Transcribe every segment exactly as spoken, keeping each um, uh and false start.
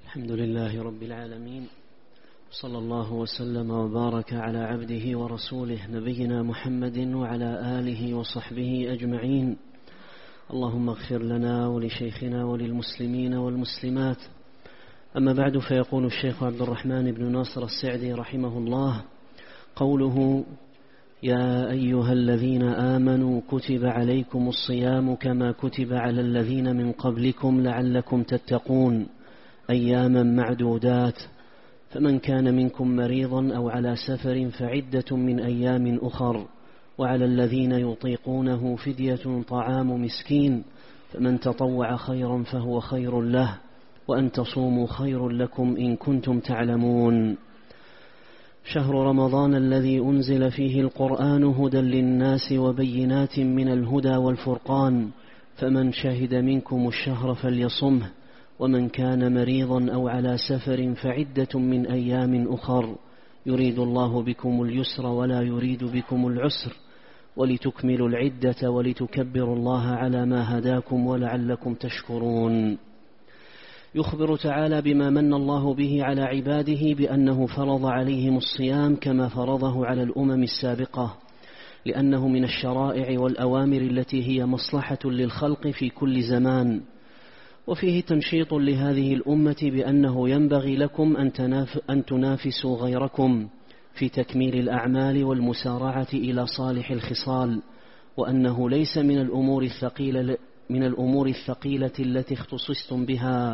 الحمد لله رب العالمين، صلى الله وسلم وبارك على عبده ورسوله نبينا محمد وعلى آله وصحبه أجمعين. اللهم اغفر لنا ولشيخنا وللمسلمين والمسلمات. أما بعد، فيقول الشيخ عبد الرحمن بن ناصر السعدي رحمه الله: قوله: يا أيها الذين آمنوا كتب عليكم الصيام كما كتب على الذين من قبلكم لعلكم تتقون أياما معدودات، فمن كان منكم مريضا أو على سفر فعدة من أيام أخر، وعلى الذين يطيقونه فدية طعام مسكين، فمن تطوع خيرا فهو خير له، وأن تصوموا خير لكم إن كنتم تعلمون. شهر رمضان الذي أنزل فيه القرآن هدى للناس وبينات من الهدى والفرقان، فمن شهد منكم الشهر فليصمه، ومن كان مريضا أو على سفر فعدة من أيام أخر، يريد الله بكم اليسر ولا يريد بكم العسر، ولتكملوا العدة ولتكبروا الله على ما هداكم ولعلكم تشكرون. يخبر تعالى بما من الله به على عباده بأنه فرض عليهم الصيام كما فرضه على الأمم السابقة، لأنه من الشرائع والأوامر التي هي مصلحة للخلق في كل زمان، وفيه تنشيط لهذه الأمة بأنه ينبغي لكم أن, تناف أن تنافسوا غيركم في تكميل الأعمال والمسارعة إلى صالح الخصال، وأنه ليس من الأمور الثقيلة من الأمور الثقيلة التي اختصصتم بها.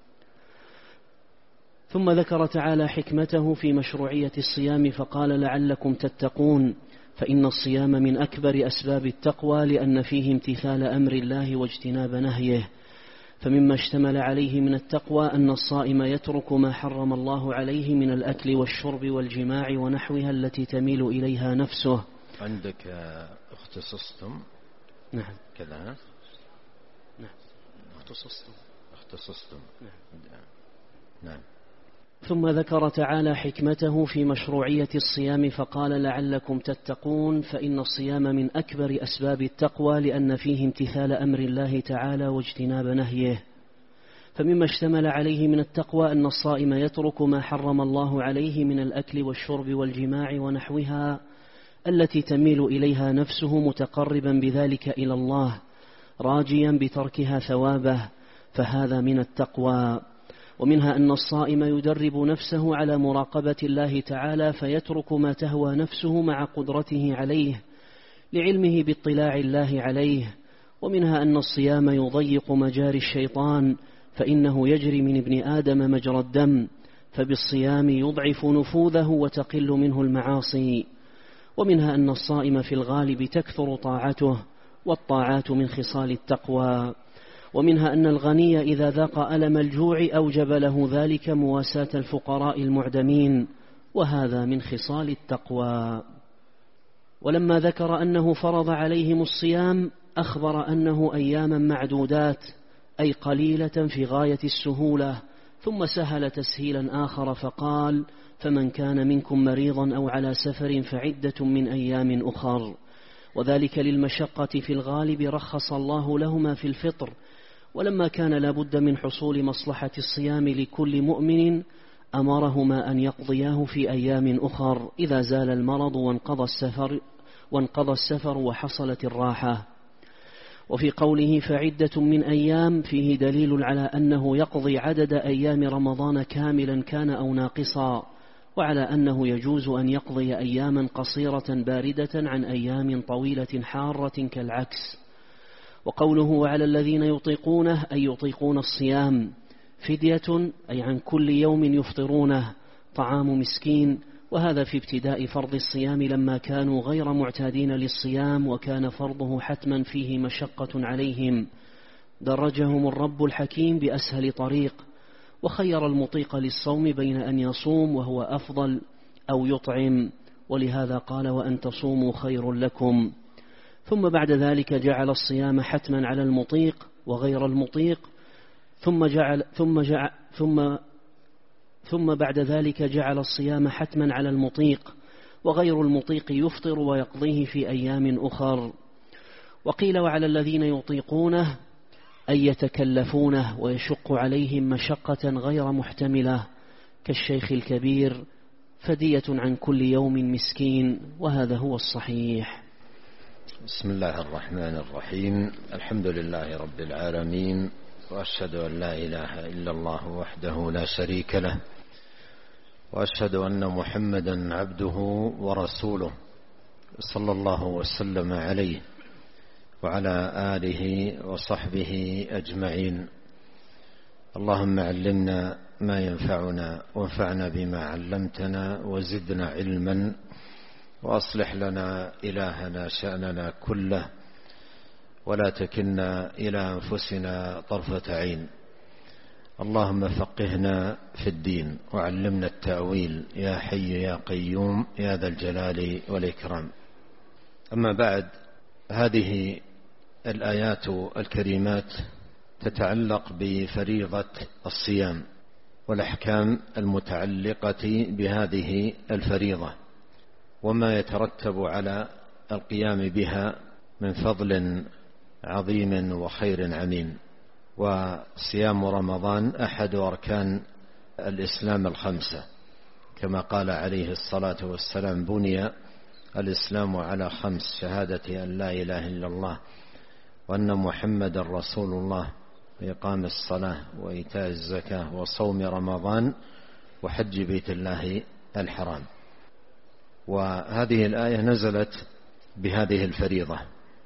ثم ذكر تعالى حكمته في مشروعية الصيام فقال: لعلكم تتقون، فإن الصيام من أكبر أسباب التقوى، لأن فيه امتثال أمر الله واجتناب نهيه. فمما اشتمل عليه من التقوى أن الصائم يترك ما حرم الله عليه من الأكل والشرب والجماع ونحوها التي تميل إليها نفسه. عندك اختصصتم؟ نعم كذا. نعم اختصصتم اختصصتم نعم. نعم. ثم ذكر تعالى حكمته في مشروعية الصيام فقال: لعلكم تتقون، فإن الصيام من أكبر أسباب التقوى، لأن فيه امتثال أمر الله تعالى واجتناب نهيه. فمما اشتمل عليه من التقوى أن الصائم يترك ما حرم الله عليه من الأكل والشرب والجماع ونحوها التي تميل إليها نفسه، متقربا بذلك إلى الله، راجيا بتركها ثوابه، فهذا من التقوى. ومنها أن الصائم يدرب نفسه على مراقبة الله تعالى، فيترك ما تهوى نفسه مع قدرته عليه لعلمه باطلاع الله عليه. ومنها أن الصيام يضيق مجاري الشيطان، فإنه يجري من ابن آدم مجرى الدم، فبالصيام يضعف نفوذه وتقل منه المعاصي. ومنها أن الصائم في الغالب تكثر طاعته، والطاعات من خصال التقوى. ومنها أن الغني إذا ذاق ألم الجوع أوجب له ذلك مواساة الفقراء المعدمين، وهذا من خصال التقوى. ولما ذكر أنه فرض عليهم الصيام أخبر أنه أياما معدودات، أي قليلة في غاية السهولة، ثم سهل تسهيلا آخر فقال: فمن كان منكم مريضا أو على سفر فعدة من أيام أخر، وذلك للمشقة في الغالب رخص الله لهما في الفطر. ولما كان لابد من حصول مصلحة الصيام لكل مؤمن أمرهما أن يقضياه في أيام أخر إذا زال المرض وانقضى السفر, وانقضى السفر وحصلت الراحة. وفي قوله فعدة من أيام فيه دليل على أنه يقضي عدد أيام رمضان كاملا كان أو ناقصا، وعلى أنه يجوز أن يقضي أياما قصيرة باردة عن أيام طويلة حارة كالعكس. وقوله وعلى الذين يطيقونه أي يطيقون الصيام، فدية أي عن كل يوم يفطرونه طعام مسكين، وهذا في ابتداء فرض الصيام لما كانوا غير معتادين للصيام، وكان فرضه حتما فيه مشقة عليهم، درجهم الرب الحكيم بأسهل طريق، وخير المطيق للصوم بين أن يصوم وهو أفضل أو يطعم، ولهذا قال: وأن تصوموا خير لكم. ثم بعد ذلك جعل الصيام حتما على المطيق وغير المطيق، ثم جعل ثم جعل ثم ثم بعد ذلك جعل الصيام حتما على المطيق، وغير المطيق يفطر ويقضيه في أيام أخر. وقيل وعلى الذين يطيقونه أن يتكلفونه ويشق عليهم مشقة غير محتملة كالشيخ الكبير، فدية عن كل يوم مسكين، وهذا هو الصحيح. بسم الله الرحمن الرحيم. الحمد لله رب العالمين، وأشهد أن لا إله إلا الله وحده لا شريك له، وأشهد أن محمدا عبده ورسوله صلى الله وسلم عليه وعلى آله وصحبه أجمعين. اللهم علمنا ما ينفعنا وانفعنا بما علمتنا وزدنا علما، وأصلح لنا إلهنا شأننا كله، ولا تكلنا إلى أنفسنا طرفة عين. اللهم فقهنا في الدين وعلمنا التأويل يا حي يا قيوم يا ذا الجلال والإكرام. أما بعد، هذه الآيات الكريمات تتعلق بفريضة الصيام والأحكام المتعلقة بهذه الفريضة وما يترتب على القيام بها من فضل عظيم وخير عميم. وصيام رمضان أحد أركان الإسلام الخمسة، كما قال عليه الصلاة والسلام: بني الإسلام على خمس: شهادة أن لا إله إلا الله وأن محمد رسول الله، وإقام الصلاة وإيتاء الزكاة وصوم رمضان وحج بيت الله الحرام. وهذه الآية نزلت بهذه الفريضة،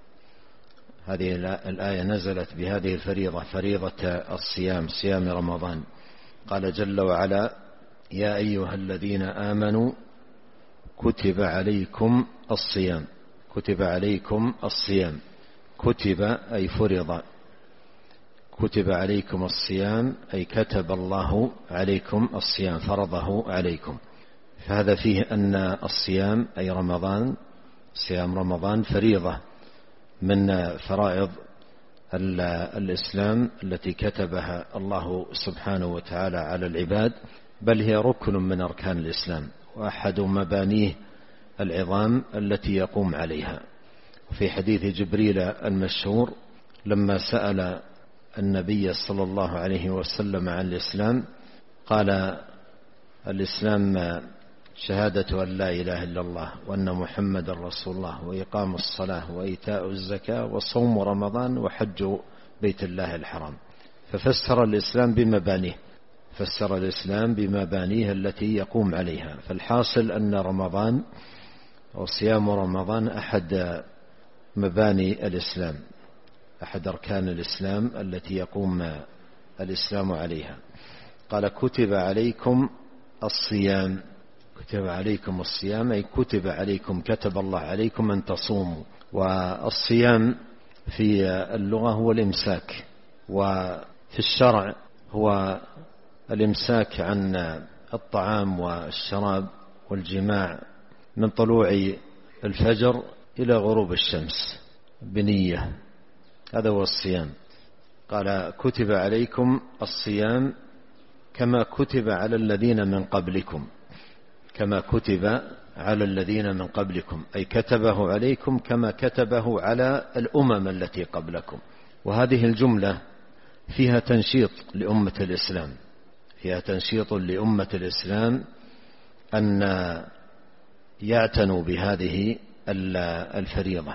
هذه الآية نزلت بهذه الفريضة، فريضة الصيام، صيام رمضان. قال جل وعلا: يا أيها الذين آمنوا كتب عليكم الصيام. كتب عليكم الصيام، كتب أي فرض، كتب عليكم الصيام أي كتب الله عليكم الصيام، فرضه عليكم. فهذا فيه أن الصيام أي رمضان، صيام رمضان فريضة من فرائض الإسلام التي كتبها الله سبحانه وتعالى على العباد، بل هي ركن من أركان الإسلام وأحد مبانيه العظام التي يقوم عليها. في حديث جبريل المشهور لما سأل النبي صلى الله عليه وسلم عن الإسلام قال: الإسلام شهادة أن لا إله إلا الله وأن محمد رسول الله وإقام الصلاة وإيتاء الزكاة وصوم رمضان وحج بيت الله الحرام. ففسر الإسلام بمبانيه، فسر الإسلام بمبانيه التي يقوم عليها. فالحاصل أن رمضان وصيام رمضان أحد مباني الإسلام، أحد أركان الإسلام التي يقوم الإسلام عليها. قال: كتب عليكم الصيام. كتب عليكم الصيام أي كتب عليكم، كتب الله عليكم أن تصوموا. والصيام في اللغة هو الإمساك، وفي الشرع هو الإمساك عن الطعام والشراب والجماع من طلوع الفجر إلى غروب الشمس بنية، هذا هو الصيام. قال: كتب عليكم الصيام كما كتب على الذين من قبلكم. كما كتب على الذين من قبلكم أي كتبه عليكم كما كتبه على الأمم التي قبلكم. وهذه الجملة فيها تنشيط لأمة الإسلام، فيها تنشيط لأمة الإسلام أن يعتنوا بهذه الفريضة،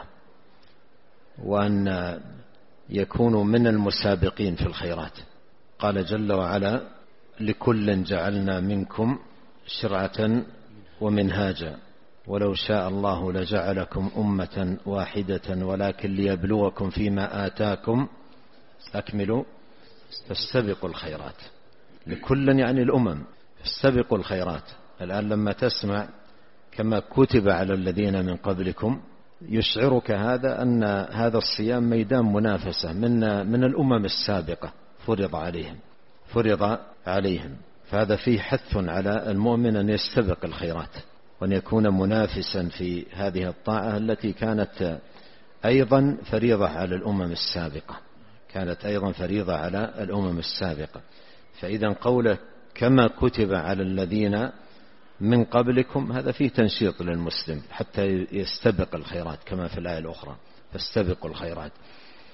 وأن يكونوا من المسابقين في الخيرات. قال جل وعلا: لكل جعلنا منكم شرعة ومنهاجا ولو شاء الله لجعلكم أمة واحدة ولكن ليبلوكم فيما آتاكم أكملوا فاستبقوا الخيرات. لكل يعني الأمم، فاستبقوا الخيرات. الآن لما تسمع كما كتب على الذين من قبلكم يشعرك هذا أن هذا الصيام ميدان منافسة من من الأمم السابقة فرض عليهم فرض عليهم فهذا فيه حث على المؤمن أن يستبق الخيرات وأن يكون منافسا في هذه الطاعة التي كانت أيضا فريضة على الأمم السابقة كانت أيضا فريضة على الأمم السابقة. فإذا قوله كما كتب على الذين من قبلكم هذا فيه تنشيط للمسلم حتى يستبق الخيرات كما في الآية الأخرى فاستبقوا الخيرات.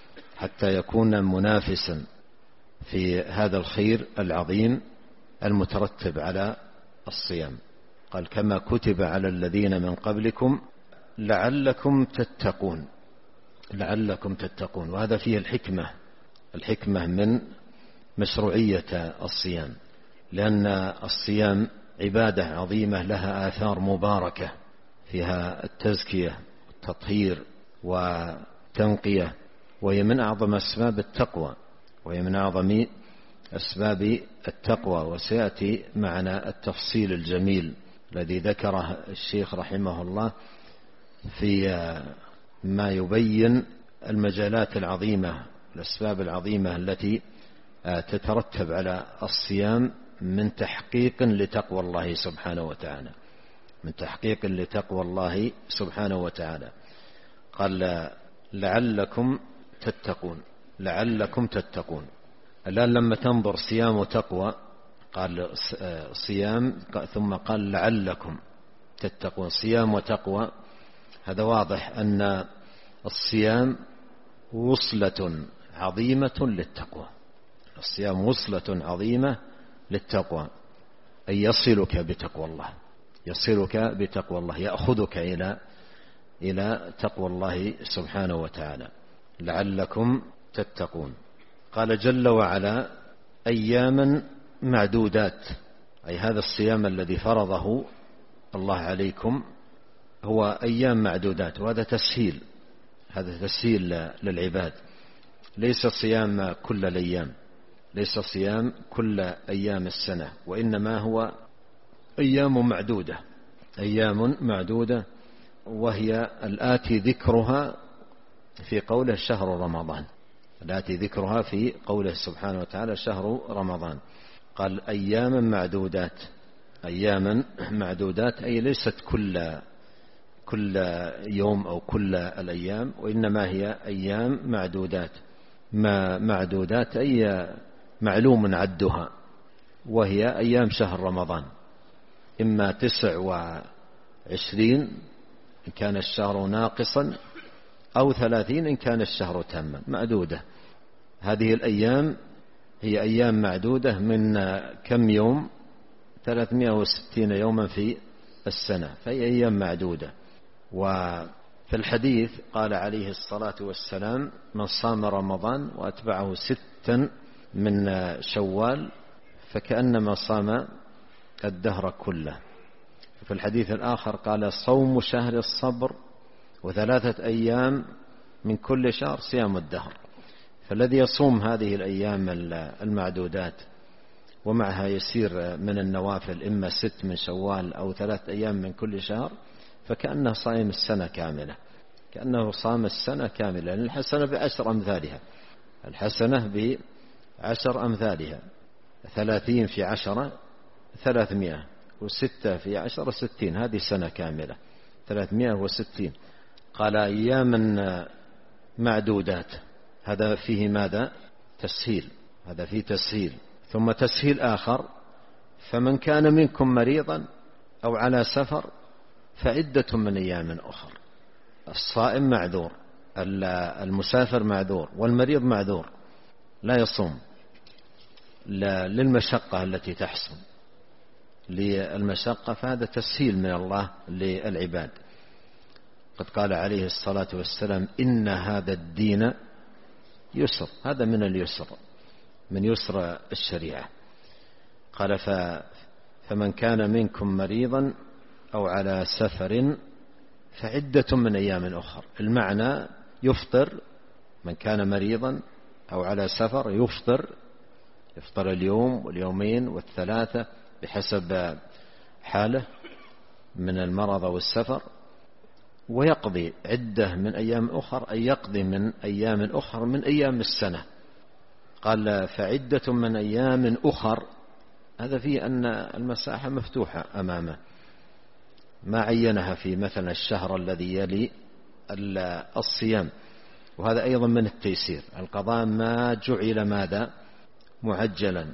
حتى يكون منافسا في هذا الخير العظيم المترتب على الصيام. قال كما كتب على الذين من قبلكم لعلكم تتقون، لعلكم تتقون. وهذا فيه الحكمة، الحكمة من مشروعية الصيام، لأن الصيام عبادة عظيمة لها آثار مباركة، فيها التزكية والتطهير والتنقية، وهي من أعظم أسباب التقوى، وهي من أعظم أسباب التقوى. وسيأتي معنا التفصيل الجميل الذي ذكره الشيخ رحمه الله في ما يبين المجالات العظيمة، الأسباب العظيمة التي تترتب على الصيام من تحقيق لتقوى الله سبحانه وتعالى، من تحقيق لتقوى الله سبحانه وتعالى. قال لعلكم تتقون، لعلكم تتقون. الآن لما تنظر صيام وتقوى، قال صيام ثم قال لعلكم تتقون، صيام وتقوى. هذا واضح أن الصيام وصلة عظيمة للتقوى، الصيام وصلة عظيمة للتقوى، أي يصلك بتقوى الله، يصلك بتقوى الله، يأخذك إلى إلى تقوى الله سبحانه وتعالى. لعلكم تتقون. قال جل وعلا أياما معدودات، أي هذا الصيام الذي فرضه الله عليكم هو أيام معدودات، وهذا تسهيل، هذا تسهيل للعباد، ليس صيام كل الأيام، ليس صيام كل أيام السنة، وإنما هو أيام معدودة، أيام معدودة، وهي الآتي ذكرها في قوله شهر رمضان، الآتي ذكرها في قوله سبحانه وتعالى شهر رمضان. قال أياما معدودات، أياما معدودات أي ليست كل كل يوم أو كل الأيام، وإنما هي أيام معدودات، ما معدودات أي معلوم عدها، وهي أيام شهر رمضان، إما تسع وعشرين إن كان الشهر ناقصا، أو ثلاثين إن كان الشهر تاما، معدودة. هذه الأيام هي أيام معدودة من كم يوم؟ ثلاثمائة وستين يوما في السنة، فهي أيام معدودة. وفي الحديث قال عليه الصلاة والسلام من صام رمضان وأتبعه ستا من شوال فكأنما صام الدهر كله. في الحديث الآخر قال صوم شهر الصبر وثلاثة أيام من كل شهر صيام الدهر. فالذي يصوم هذه الأيام المعدودات ومعها يسير من النوافل إما ست من شوال أو ثلاث أيام من كل شهر فكأنه صائم السنة كاملة، كأنه صام السنة كاملة، لأن الحسنة بعشر أمثالها، الحسنة بعشر أمثالها، ثلاثين في عشرة ثلاثمائة، وستة في عشرة ستين، هذه سنة كاملة ثلاثمائة وستين. قال أياما معدودات، هذا فيه ماذا؟ تسهيل، هذا فيه تسهيل. ثم تسهيل آخر فمن كان منكم مريضا أو على سفر فعدة من أيام أخر. الصائم معذور، المسافر معذور، والمريض معذور لا يصوم للمشقة التي تحصل، للمشقة، فهذا تسهيل من الله للعباد. قد قال عليه الصلاة والسلام إن هذا الدين يسر، هذا من اليسر، من يسر الشريعة. قال فمن كان منكم مريضا أو على سفر فعدة من أيام أخر. المعنى يفطر، من كان مريضا أو على سفر يفطر، يفطر اليوم واليومين والثلاثة بحسب حاله من المرض والسفر، ويقضي عدة من أيام أخر، أي يقضي من أيام أخر من أيام السنة. قال فعدة من أيام أخر، هذا فيه أن المساحة مفتوحة أمامه، ما عينها في مثلا الشهر الذي يلي الصيام. وهذا أيضا من التيسير، القضاء ما جعل ماذا؟ معجلا،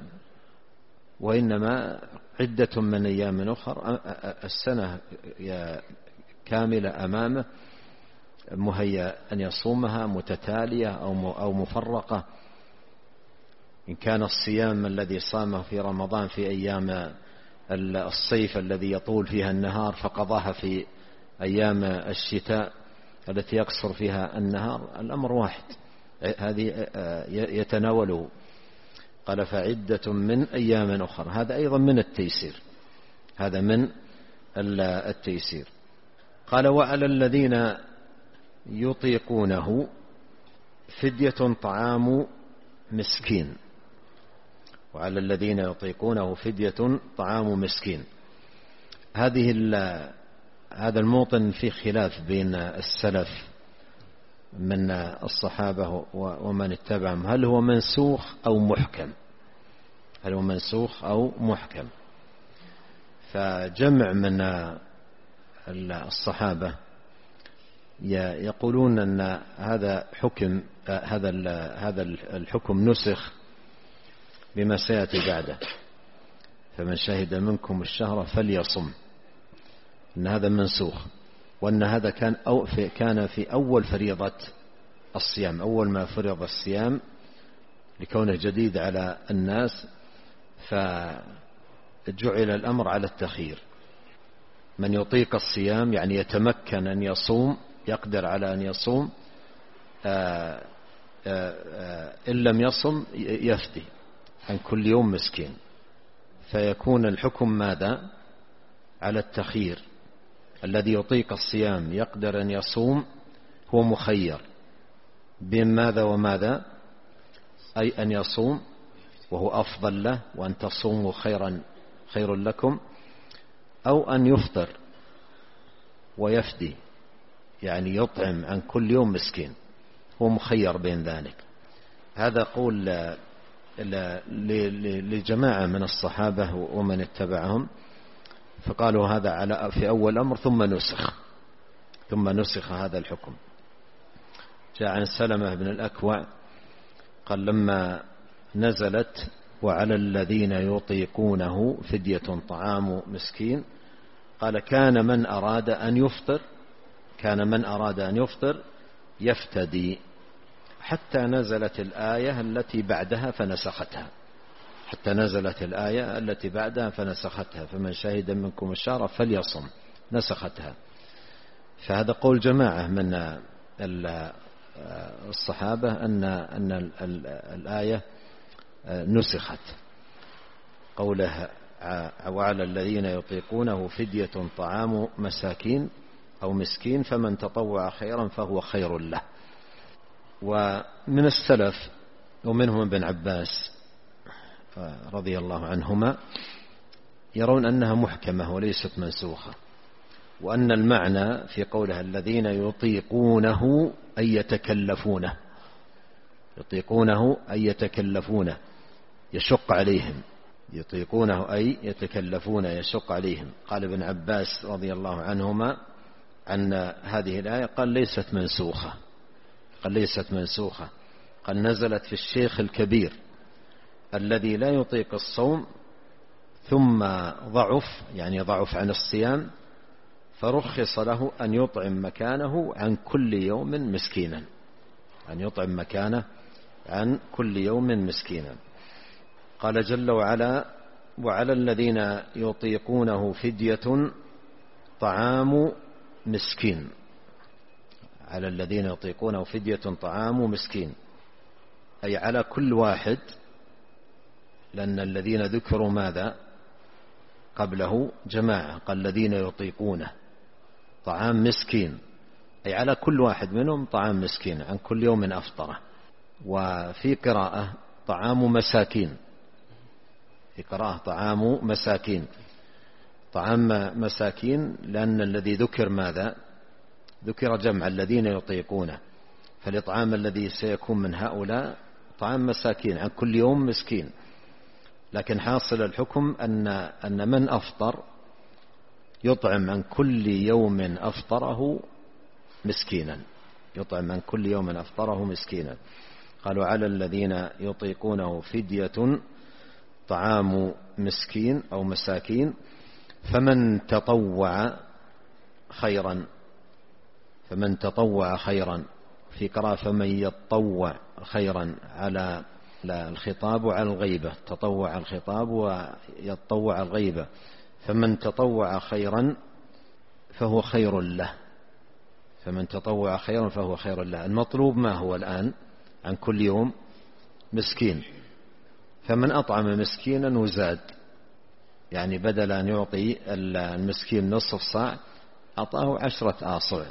وإنما عدة من أيام أخر، السنة كاملة أمامه مهيأ أن يصومها متتالية أو مفرقة. إن كان الصيام الذي صامه في رمضان في أيام الصيف الذي يطول فيها النهار فقضاها في أيام الشتاء التي يقصر فيها النهار، الأمر واحد، هذه يتناوله. قال فعدة من أيام أخرى، هذا أيضا من التيسير، هذا من التيسير. قال وعلى الذين يطيقونه فدية طعام مسكين، وعلى الذين يطيقونه فدية طعام مسكين. هذه هذا الموطن في خلاف بين السلف من الصحابة ومن اتبعهم، هل هو منسوخ أو محكم، هل هو منسوخ أو محكم. فجمع من الصحابة يقولون أن هذا حكم هذا هذا الحكم نسخ بما سيأتي بعده، فمن شهد منكم الشهر فليصم، أن هذا منسوخ، وأن هذا كان أو في كان في أول فريضة الصيام، أول ما فرض الصيام لكونه جديد على الناس فجعل الأمر على التخيير. من يطيق الصيام يعني يتمكن أن يصوم، يقدر على أن يصوم، آآ آآ إن لم يصم يفدي عن كل يوم مسكين، فيكون الحكم ماذا؟ على التخيير. الذي يطيق الصيام يقدر أن يصوم هو مخير بين ماذا وماذا، أي أن يصوم وهو أفضل له، وأن تصوموا خيرا خير لكم، أو أن يفطر ويفدي يعني يطعم عن كل يوم مسكين، هو مخير بين ذلك. هذا قول لجماعة من الصحابة ومن اتبعهم، فقالوا هذا على في أول أمر ثم نسخ ثم نسخ هذا الحكم. جاء عن سلمة بن الأكوع قال لما نزلت وعلى الذين يطيقونه فدية طعام مسكين، قال كان من أراد أن يفطر كان من أراد أن يفطر يفتدي، حتى نزلت الآية التي بعدها فنسختها حتى نزلت الآية التي بعدها فنسختها فمن شهد منكم الشهر فليصم، نسختها. فهذا قول جماعة من الصحابة أن أن الآية نسخت، قولها وعلى الذين يطيقونه فدية طعام مساكين أو مسكين فمن تطوع خيرا فهو خير له. ومن السلف ومنهم ابن عباس رضي الله عنهما يرون أنها محكمة وليست منسوخة، وأن المعنى في قولها الذين يطيقونه أي يتكلفونه يطيقونه أي يتكلفونه يشق عليهم يطيقونه أي يتكلفون يشق عليهم. قال ابن عباس رضي الله عنهما عن هذه الآية قال ليست منسوخة قال ليست منسوخة قال نزلت في الشيخ الكبير الذي لا يطيق الصوم ثم ضعف يعني ضعف عن الصيام، فرخص له أن يطعم مكانه عن كل يوم مسكينا أن يطعم مكانه عن كل يوم مسكينا. قال جل وعلا وعلى الذين يطيقونه فدية طعام مسكين على الذين يطيقونه فدية طعام مسكين أي على كل واحد، لأن الذين ذكروا ماذا قبله جماعة، قال الذين يطيقونه طعام مسكين أي على كل واحد منهم طعام مسكين عن كل يوم أفطره. وفي قراءة طعام مساكين في قراءة طعام مساكين طعام مساكين لأن الذي ذكر ماذا ذكر جمع الذين يطيقونه، فالإطعام الذي سيكون من هؤلاء طعام مساكين عن كل يوم مسكين، لكن حاصل الحكم أن أن من أفطر يطعم عن كل يوم أفطره مسكينا يطعم عن كل يوم أفطره مسكينا. قالوا على الذين يطيقونه فدية طعام مسكين أو مساكين فمن تطوع خيرا فمن تطوع خيرا، في قراءة فمن يتطوع خيرا على الخطاب وعلى الغيبة، تطوع الخطاب ويتطوع الغيبة. فمن تطوع خيرا فهو خير له، فمن تطوع خيرا فهو خير له. المطلوب ما هو الآن عن كل يوم؟ مسكين. فمن أطعم مسكينا وزاد، يعني بدل أن يعطي المسكين نصف صاع أعطاه عشرة آصع،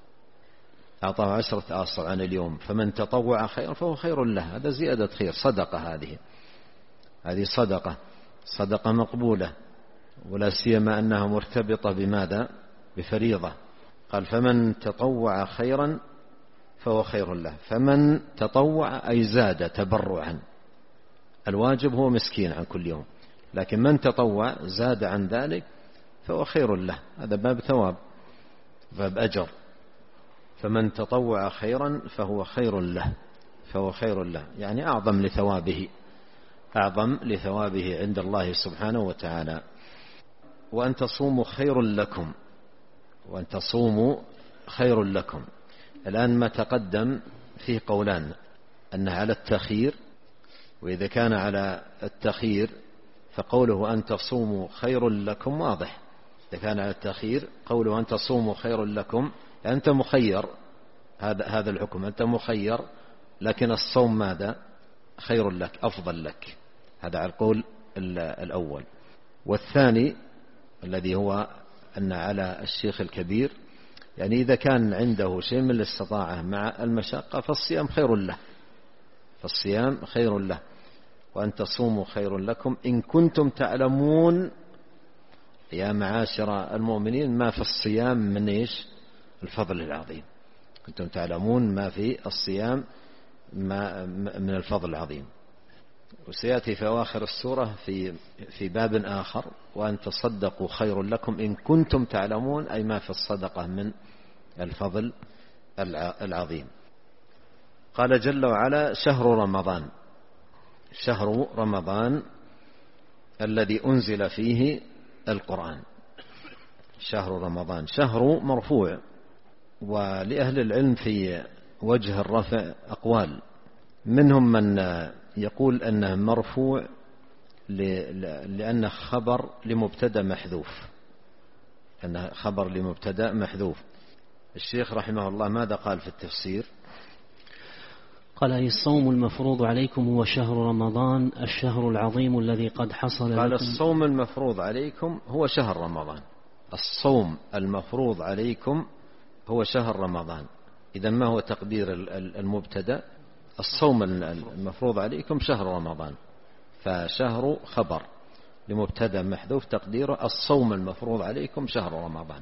أعطاه عشرة آصع عن اليوم. فمن تطوع خيرا فهو خير له، هذا زيادة خير، صدقة، هذه هذه صدقة، صدقة مقبولة، ولا سيما أنها مرتبطة بماذا؟ بفريضة. قال فمن تطوع خيرا فهو خير له. فمن تطوع أي زاد تبرعا، الواجب هو مسكين عن كل يوم، لكن من تطوع زاد عن ذلك فهو خير له، هذا باب ثواب، باب أجر. فمن تطوع خيرا فهو خير له، فهو خير له يعني أعظم لثوابه، أعظم لثوابه عند الله سبحانه وتعالى. وأن تصوموا خير لكم، وأن تصوموا خير لكم. الآن ما تقدم فيه قولان، أنه على التخيير، وإذا كان على التخيير فقوله أن تصوموا خير لكم واضح. إذا كان على التخيير قوله أن تصوموا خير لكم، أنت مخير، هذا هذا الحكم، أنت مخير، لكن الصوم ماذا؟ خير لك، أفضل لك. هذا على القول الأول. والثاني الذي هو أن على الشيخ الكبير، يعني إذا كان عنده شيء من الاستطاعة مع المشقة فالصيام خير له، فالصيام خير له. وأن تصوموا خير لكم إن كنتم تعلمون يا معاشر المؤمنين ما في الصيام من إيش؟ الفضل العظيم. كنتم تعلمون ما في الصيام ما من الفضل العظيم. وسيأتي في أواخر السورة في في باب آخر وأن تصدقوا خير لكم إن كنتم تعلمون، أي ما في الصدقة من الفضل العظيم. قال جل وعلا شهر رمضان، شهر رمضان الذي أنزل فيه القرآن. شهر رمضان شهر مرفوع، ولأهل العلم في وجه الرفع أقوال، منهم من يقول أنه مرفوع لأنه خبر لمبتدأ محذوف، أنه خبر لمبتدأ محذوف. الشيخ رحمه الله ماذا قال في التفسير؟ قال أي الصوم المفروض عليكم هو شهر رمضان الشهر العظيم الذي قد حصل قال لكم. الصوم المفروض عليكم هو شهر رمضان، الصوم المفروض عليكم هو شهر رمضان. إذا ما هو تقدير المبتدأ؟ الصوم المفروض عليكم شهر رمضان، فشهر خبر لمبتدأ محذوف تقديره الصوم المفروض عليكم شهر رمضان.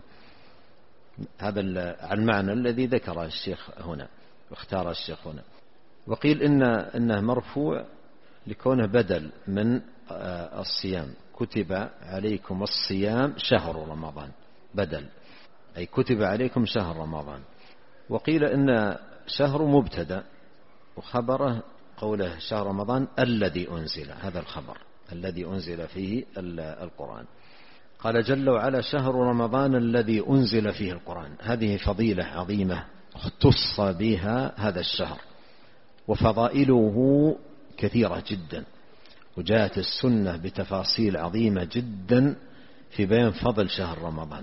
هذا المعنى الذي ذكره الشيخ هنا واختار الشيخ هنا. وقيل إن إنه مرفوع لكونه بدل من الصيام، كتب عليكم الصيام شهر رمضان، بدل أي كتب عليكم شهر رمضان. وقيل إن شهر مبتدأ وخبره قوله شهر رمضان الذي أنزل، هذا الخبر الذي أنزل فيه القرآن. قال جل وعلا شهر رمضان الذي أنزل فيه القرآن، هذه فضيلة عظيمة اختص بها هذا الشهر، وفضائله كثيرة جدا، وجاءت السنة بتفاصيل عظيمة جدا في بيان فضل شهر رمضان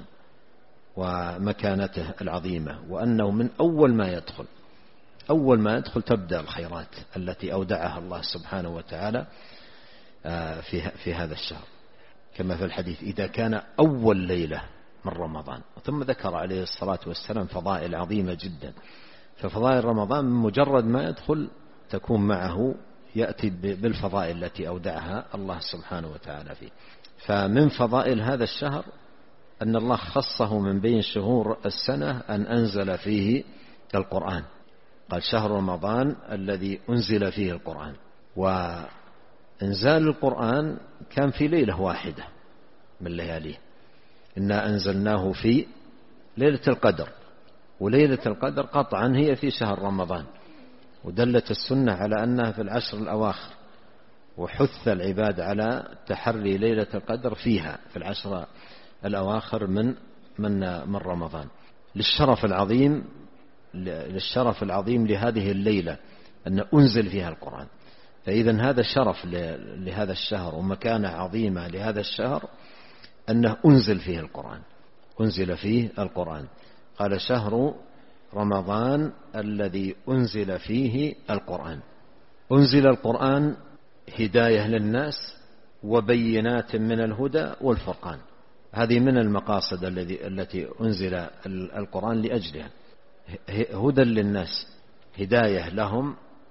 ومكانته العظيمة، وأنه من أول ما يدخل أول ما يدخل تبدأ الخيرات التي أودعها الله سبحانه وتعالى في في هذا الشهر، كما في الحديث إذا كان أول ليلة من رمضان. ثم ذكر عليه الصلاة والسلام فضائل عظيمة جدا، ففضائل رمضان مجرد ما يدخل تكون معه يأتي بالفضائل التي أودعها الله سبحانه وتعالى فيه. فمن فضائل هذا الشهر أن الله خصه من بين شهور السنة أن أنزل فيه القرآن. قال شهر رمضان الذي أنزل فيه القرآن، وإنزال القرآن كان في ليلة واحدة من لياليه، إنا أنزلناه في ليلة القدر، وليلة القدر قطعا هي في شهر رمضان، ودلت السنة على أنها في العشر الأواخر، وحث العباد على تحري ليلة القدر فيها في العشر الأواخر من من من رمضان، للشرف العظيم للشرف العظيم لهذه الليلة أن أنزل فيها القرآن. فإذا هذا شرف لهذا الشهر ومكانة عظيمة لهذا الشهر أنه أنزل فيه القرآن، أنزل فيه القرآن. قال شهر رمضان الذي أنزل فيه القرآن. أنزل القرآن هداية للناس وبينات من الهدى والفرقان. هذه من المقاصد التي أنزل القرآن لأجلها، هدى للناس، هداية لهم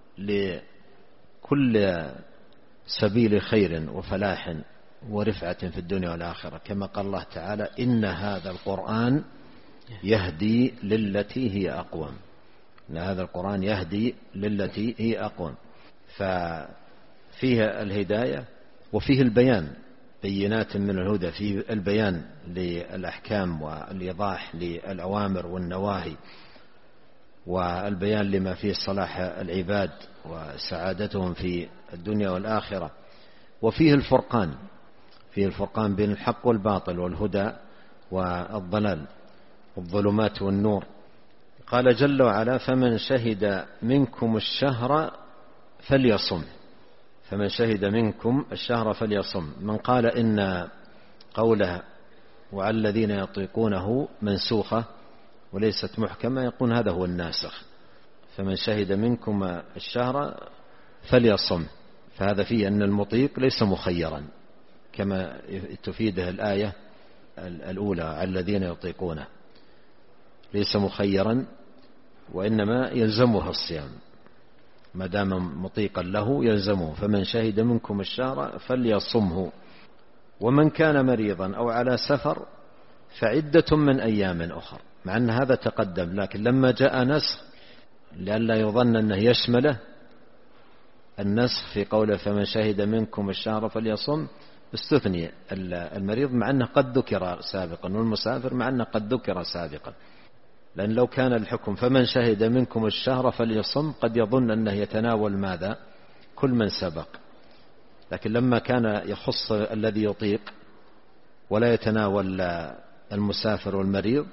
لكل سبيل خير وفلاح ورفعة في الدنيا والآخرة، كما قال الله تعالى إن هذا القرآن يهدي للتي هي أقوم. إن هذا القرآن يهدي للتي هي أقوم. ففيه الهداية وفيه البيان، بينات من الهدى، فيه البيان للأحكام والإيضاح للأوامر والنواهي، والبيان لما فيه صلاح العباد وسعادتهم في الدنيا والآخرة. وفيه الفرقان، فيه الفرقان بين الحق والباطل والهدى والضلال والظلمات والنور. قال جل وعلا فمن شهد منكم الشهر فليصم. فمن شهد منكم الشهر فليصم. من قال إن قوله وعلى الذين يطيقونه منسوخة وليست محكمة يقول هذا هو الناسخ. فمن شهد منكم الشهر فليصم، فهذا فيه أن المطيق ليس مخيرا كما تفيده الآية الأولى على الذين يطيقونه، ليس مخيرا وإنما يلزمه الصيام ما دام مطيقا له يلزمه. فمن شهد منكم الشهر فليصمه ومن كان مريضا أو على سفر فعدة من أيام أخر. مع أن هذا تقدم، لكن لما جاء نسخ لئلا يظن أنه يشمله النسخ في قوله فمن شهد منكم الشهر فليصم، استثني المريض مع أنه قد ذكر سابقا، والمسافر مع أنه قد ذكر سابقا. لأن لو كان الحكم فمن شهد منكم الشهر فليصم قد يظن أنه يتناول ماذا؟ كل من سبق. لكن لما كان يخص الذي يطيق ولا يتناول المسافر والمريض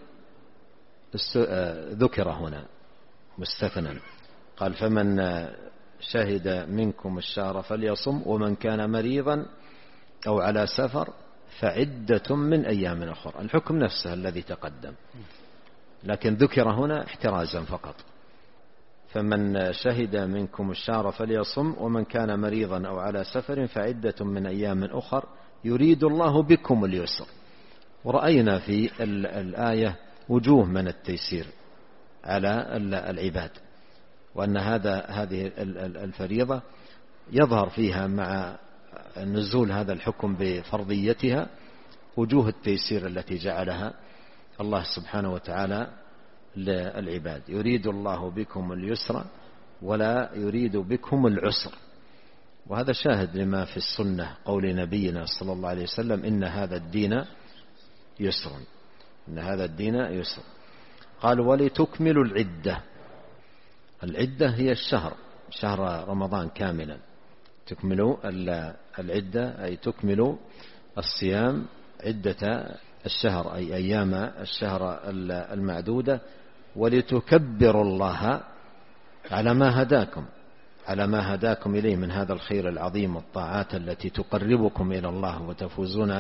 ذكر هنا مستثنى. قال فمن شهد منكم الشهر فليصم ومن كان مريضا أو على سفر فعدة من أيام أخرى. الحكم نفسه الذي تقدم، لكن ذكر هنا احترازا فقط. فمن شهد منكم الشهر فليصم ومن كان مريضا أو على سفر فعدة من أيام أخر يريد الله بكم اليسر. ورأينا في الآية وجوه من التيسير على العباد، وأن هذا هذه الفريضة يظهر فيها مع نزول هذا الحكم بفرضيتها وجوه التيسير التي جعلها الله سبحانه وتعالى للعباد. يريد الله بكم اليسر ولا يريد بكم العسر. وهذا شاهد لما في السنة قول نبينا صلى الله عليه وسلم إن هذا الدين يسر، إن هذا الدين يسر. قال ولتكملوا العدة. العدة هي الشهر، شهر رمضان كاملا. تكملوا العدة أي تكملوا الصيام عدة الشهر أي أيام الشهر المعدودة. ولتكبروا الله على ما هداكم، على ما هداكم إليه من هذا الخير العظيم والطاعات التي تقربكم إلى الله وتفوزون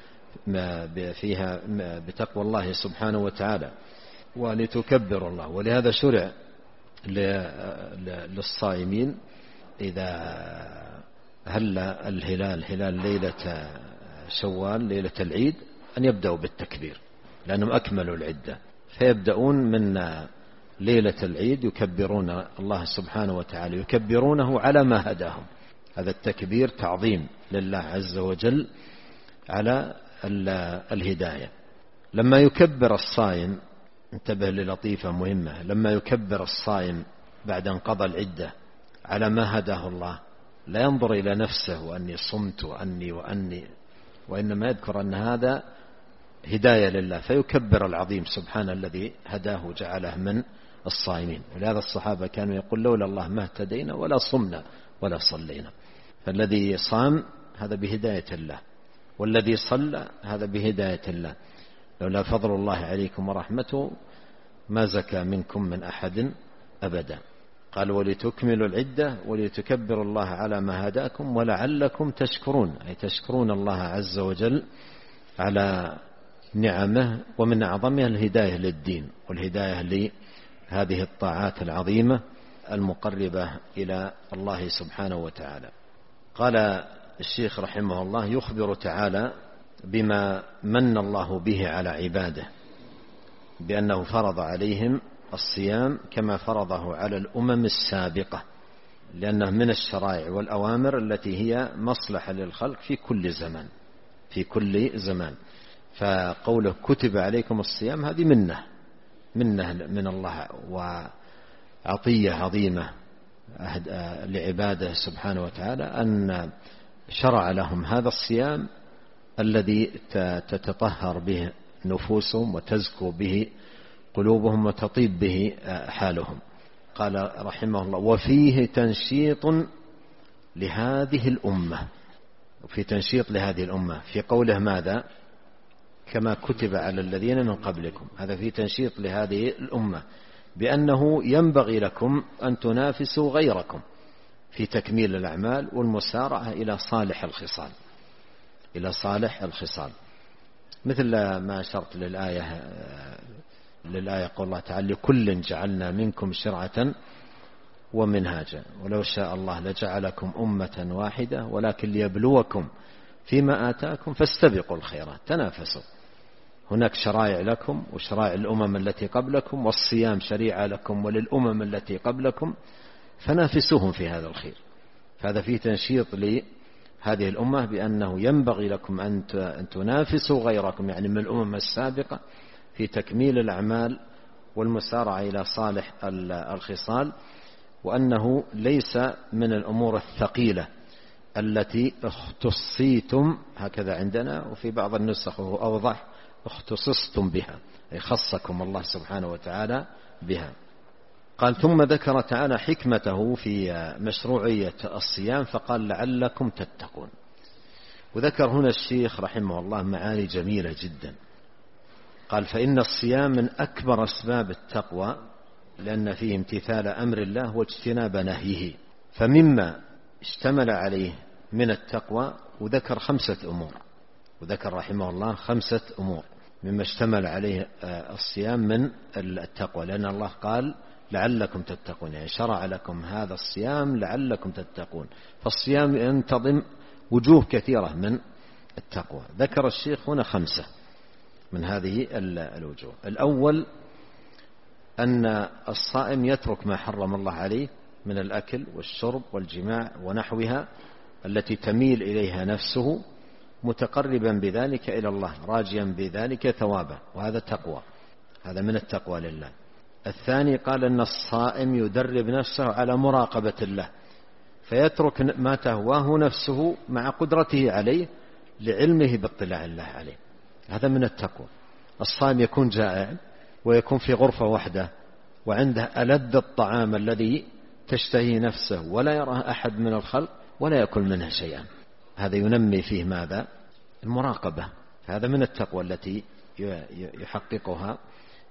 فيها بتقوى الله سبحانه وتعالى. ولتكبروا الله. ولهذا شرع للصائمين إذا هل الهلال هلال ليلة شوال ليلة العيد أن يبدأوا بالتكبير، لأنهم أكملوا العدة، فيبدأون من ليلة العيد يكبرون الله سبحانه وتعالى، يكبرونه على ما هداهم. هذا التكبير تعظيم لله عز وجل على الهداية. لما يكبر الصائم، انتبه للطيفة مهمة، لما يكبر الصائم بعد انقضى العدة على ما هداه الله لا ينظر إلى نفسه وأني صمت وأني وأني، وإنما يذكر أن هذا هداية لله، فيكبر العظيم سبحانه الذي هداه وجعله من الصائمين. ولهذا الصحابة كانوا يقول لولا الله ما اهتدينا ولا صمنا ولا صلينا. فالذي صام هذا بهداية الله، والذي صلى هذا بهداية الله. لولا فضل الله عليكم ورحمته ما زكى منكم من أحد أبدا. قال ولتكملوا العدة ولتكبروا الله على ما هداكم ولعلكم تشكرون، أي تشكرون الله عز وجل على نعمه، ومن أعظمها الهداية للدين والهداية لهذه الطاعات العظيمة المقربة إلى الله سبحانه وتعالى. قال الشيخ رحمه الله يخبر تعالى بما من الله به على عباده، بأنه فرض عليهم الصيام كما فرضه على الأمم السابقة، لأنه من الشرائع والأوامر التي هي مصلحة للخلق في كل زمان في كل زمان. فقوله كتب عليكم الصيام هذه منه منه من الله وعطية عظيمة لعباده سبحانه وتعالى، أن شرع لهم هذا الصيام الذي تتطهر به نفوسهم وتزكو به قلوبهم وتطيب به حالهم. قال رحمه الله وفيه تنشيط لهذه الأمة، وفي تنشيط لهذه الأمة في قوله ماذا؟ كما كتب على الذين من قبلكم، هذا في تنشيط لهذه الأمة بأنه ينبغي لكم أن تنافسوا غيركم في تكميل الأعمال والمسارعة إلى صالح الخصال إلى صالح الخصال مثل ما أشرت للآية للآية قول الله تعالى لكل جعلنا منكم شرعة ومنهاجا ولو شاء الله لجعلكم أمة واحدة ولكن ليبلوكم فيما آتاكم فاستبقوا الخيرات، تنافسوا. هناك شرائع لكم وشرائع الأمم التي قبلكم، والصيام شريعة لكم وللأمم التي قبلكم، فنافسوهم في هذا الخير. فهذا فيه تنشيط لهذه الأمة بأنه ينبغي لكم أن تنافسوا غيركم يعني من الأمم السابقة في تكميل الأعمال والمسارعة إلى صالح الخصال، وأنه ليس من الأمور الثقيلة التي اختصيتم هكذا عندنا، وفي بعض النسخ وهو أوضح اختصصتم بها، أي خصكم الله سبحانه وتعالى بها. قال ثم ذكر تعالى حكمته في مشروعية الصيام فقال لعلكم تتقون. وذكر هنا الشيخ رحمه الله معاني جميلة جدا. قال فإن الصيام من أكبر أسباب التقوى لأن فيه امتثال أمر الله واجتناب نهيه، فمما اشتمل عليه من التقوى وذكر خمسة أمور وذكر رحمه الله خمسة أمور مما اشتمل عليه الصيام من التقوى، لأن الله قال لعلكم تتقون، يعني شرع لكم هذا الصيام لعلكم تتقون، فالصيام ينتظم وجوه كثيرة من التقوى. ذكر الشيخ هنا خمسة من هذه الوجوه. الأول أن الصائم يترك ما حرم الله عليه من الأكل والشرب والجماع ونحوها التي تميل إليها نفسه، متقربا بذلك إلى الله راجيا بذلك ثوابه، وهذا تقوى، هذا من التقوى لله. الثاني قال أن الصائم يدرب نفسه على مراقبة الله، فيترك ما تهواه نفسه مع قدرته عليه لعلمه باطلاع الله عليه، هذا من التقوى. الصائم يكون جائع ويكون في غرفة واحدة وعنده ألذ الطعام الذي تشتهي نفسه ولا يراه أحد من الخلق ولا يأكل منه شيئا، هذا ينمي فيه ماذا؟ المراقبة، هذا من التقوى التي يحققها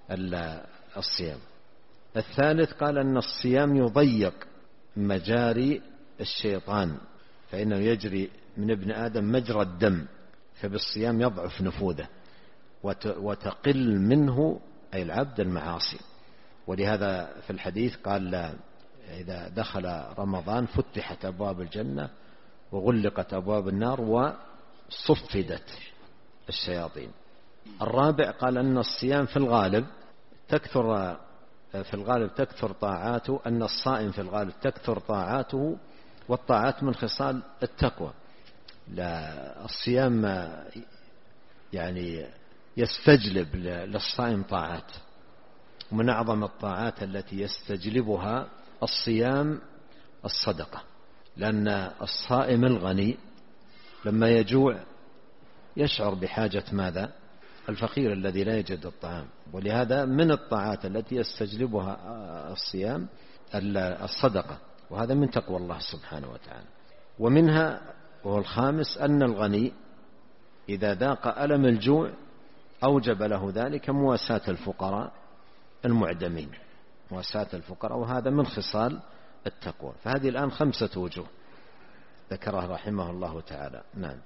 الصيام. الثالث قال أن الصيام يضيق مجاري الشيطان، فإنه يجري من ابن آدم مجرى الدم، فبالصيام يضعف نفوذه وتقل منه أي العبد المعاصي. ولهذا في الحديث قال إذا دخل رمضان فتحت أبواب الجنة وغلقت أبواب النار وصفدت الشياطين. الرابع قال أن الصيام في الغالب تكثر في الغالب تكثر طاعاته، أن الصائم في الغالب تكثر طاعاته، والطاعات من خصال التقوى. لا الصيام يعني يستجلب للصائم طاعات، ومن أعظم الطاعات التي يستجلبها الصيام الصدقة، لأن الصائم الغني لما يجوع يشعر بحاجة ماذا؟ الفقير الذي لا يجد الطعام. ولهذا من الطاعات التي يستجلبها الصيام الصدقة، وهذا من تقوى الله سبحانه وتعالى. ومنها وهو الخامس أن الغني إذا ذاق ألم الجوع أوجب له ذلك مواساة الفقراء المعدمين، مواساة الفقراء، وهذا من خصال التقوى. فهذه الآن خمسة وجوه ذكرها رحمه الله تعالى. نعم.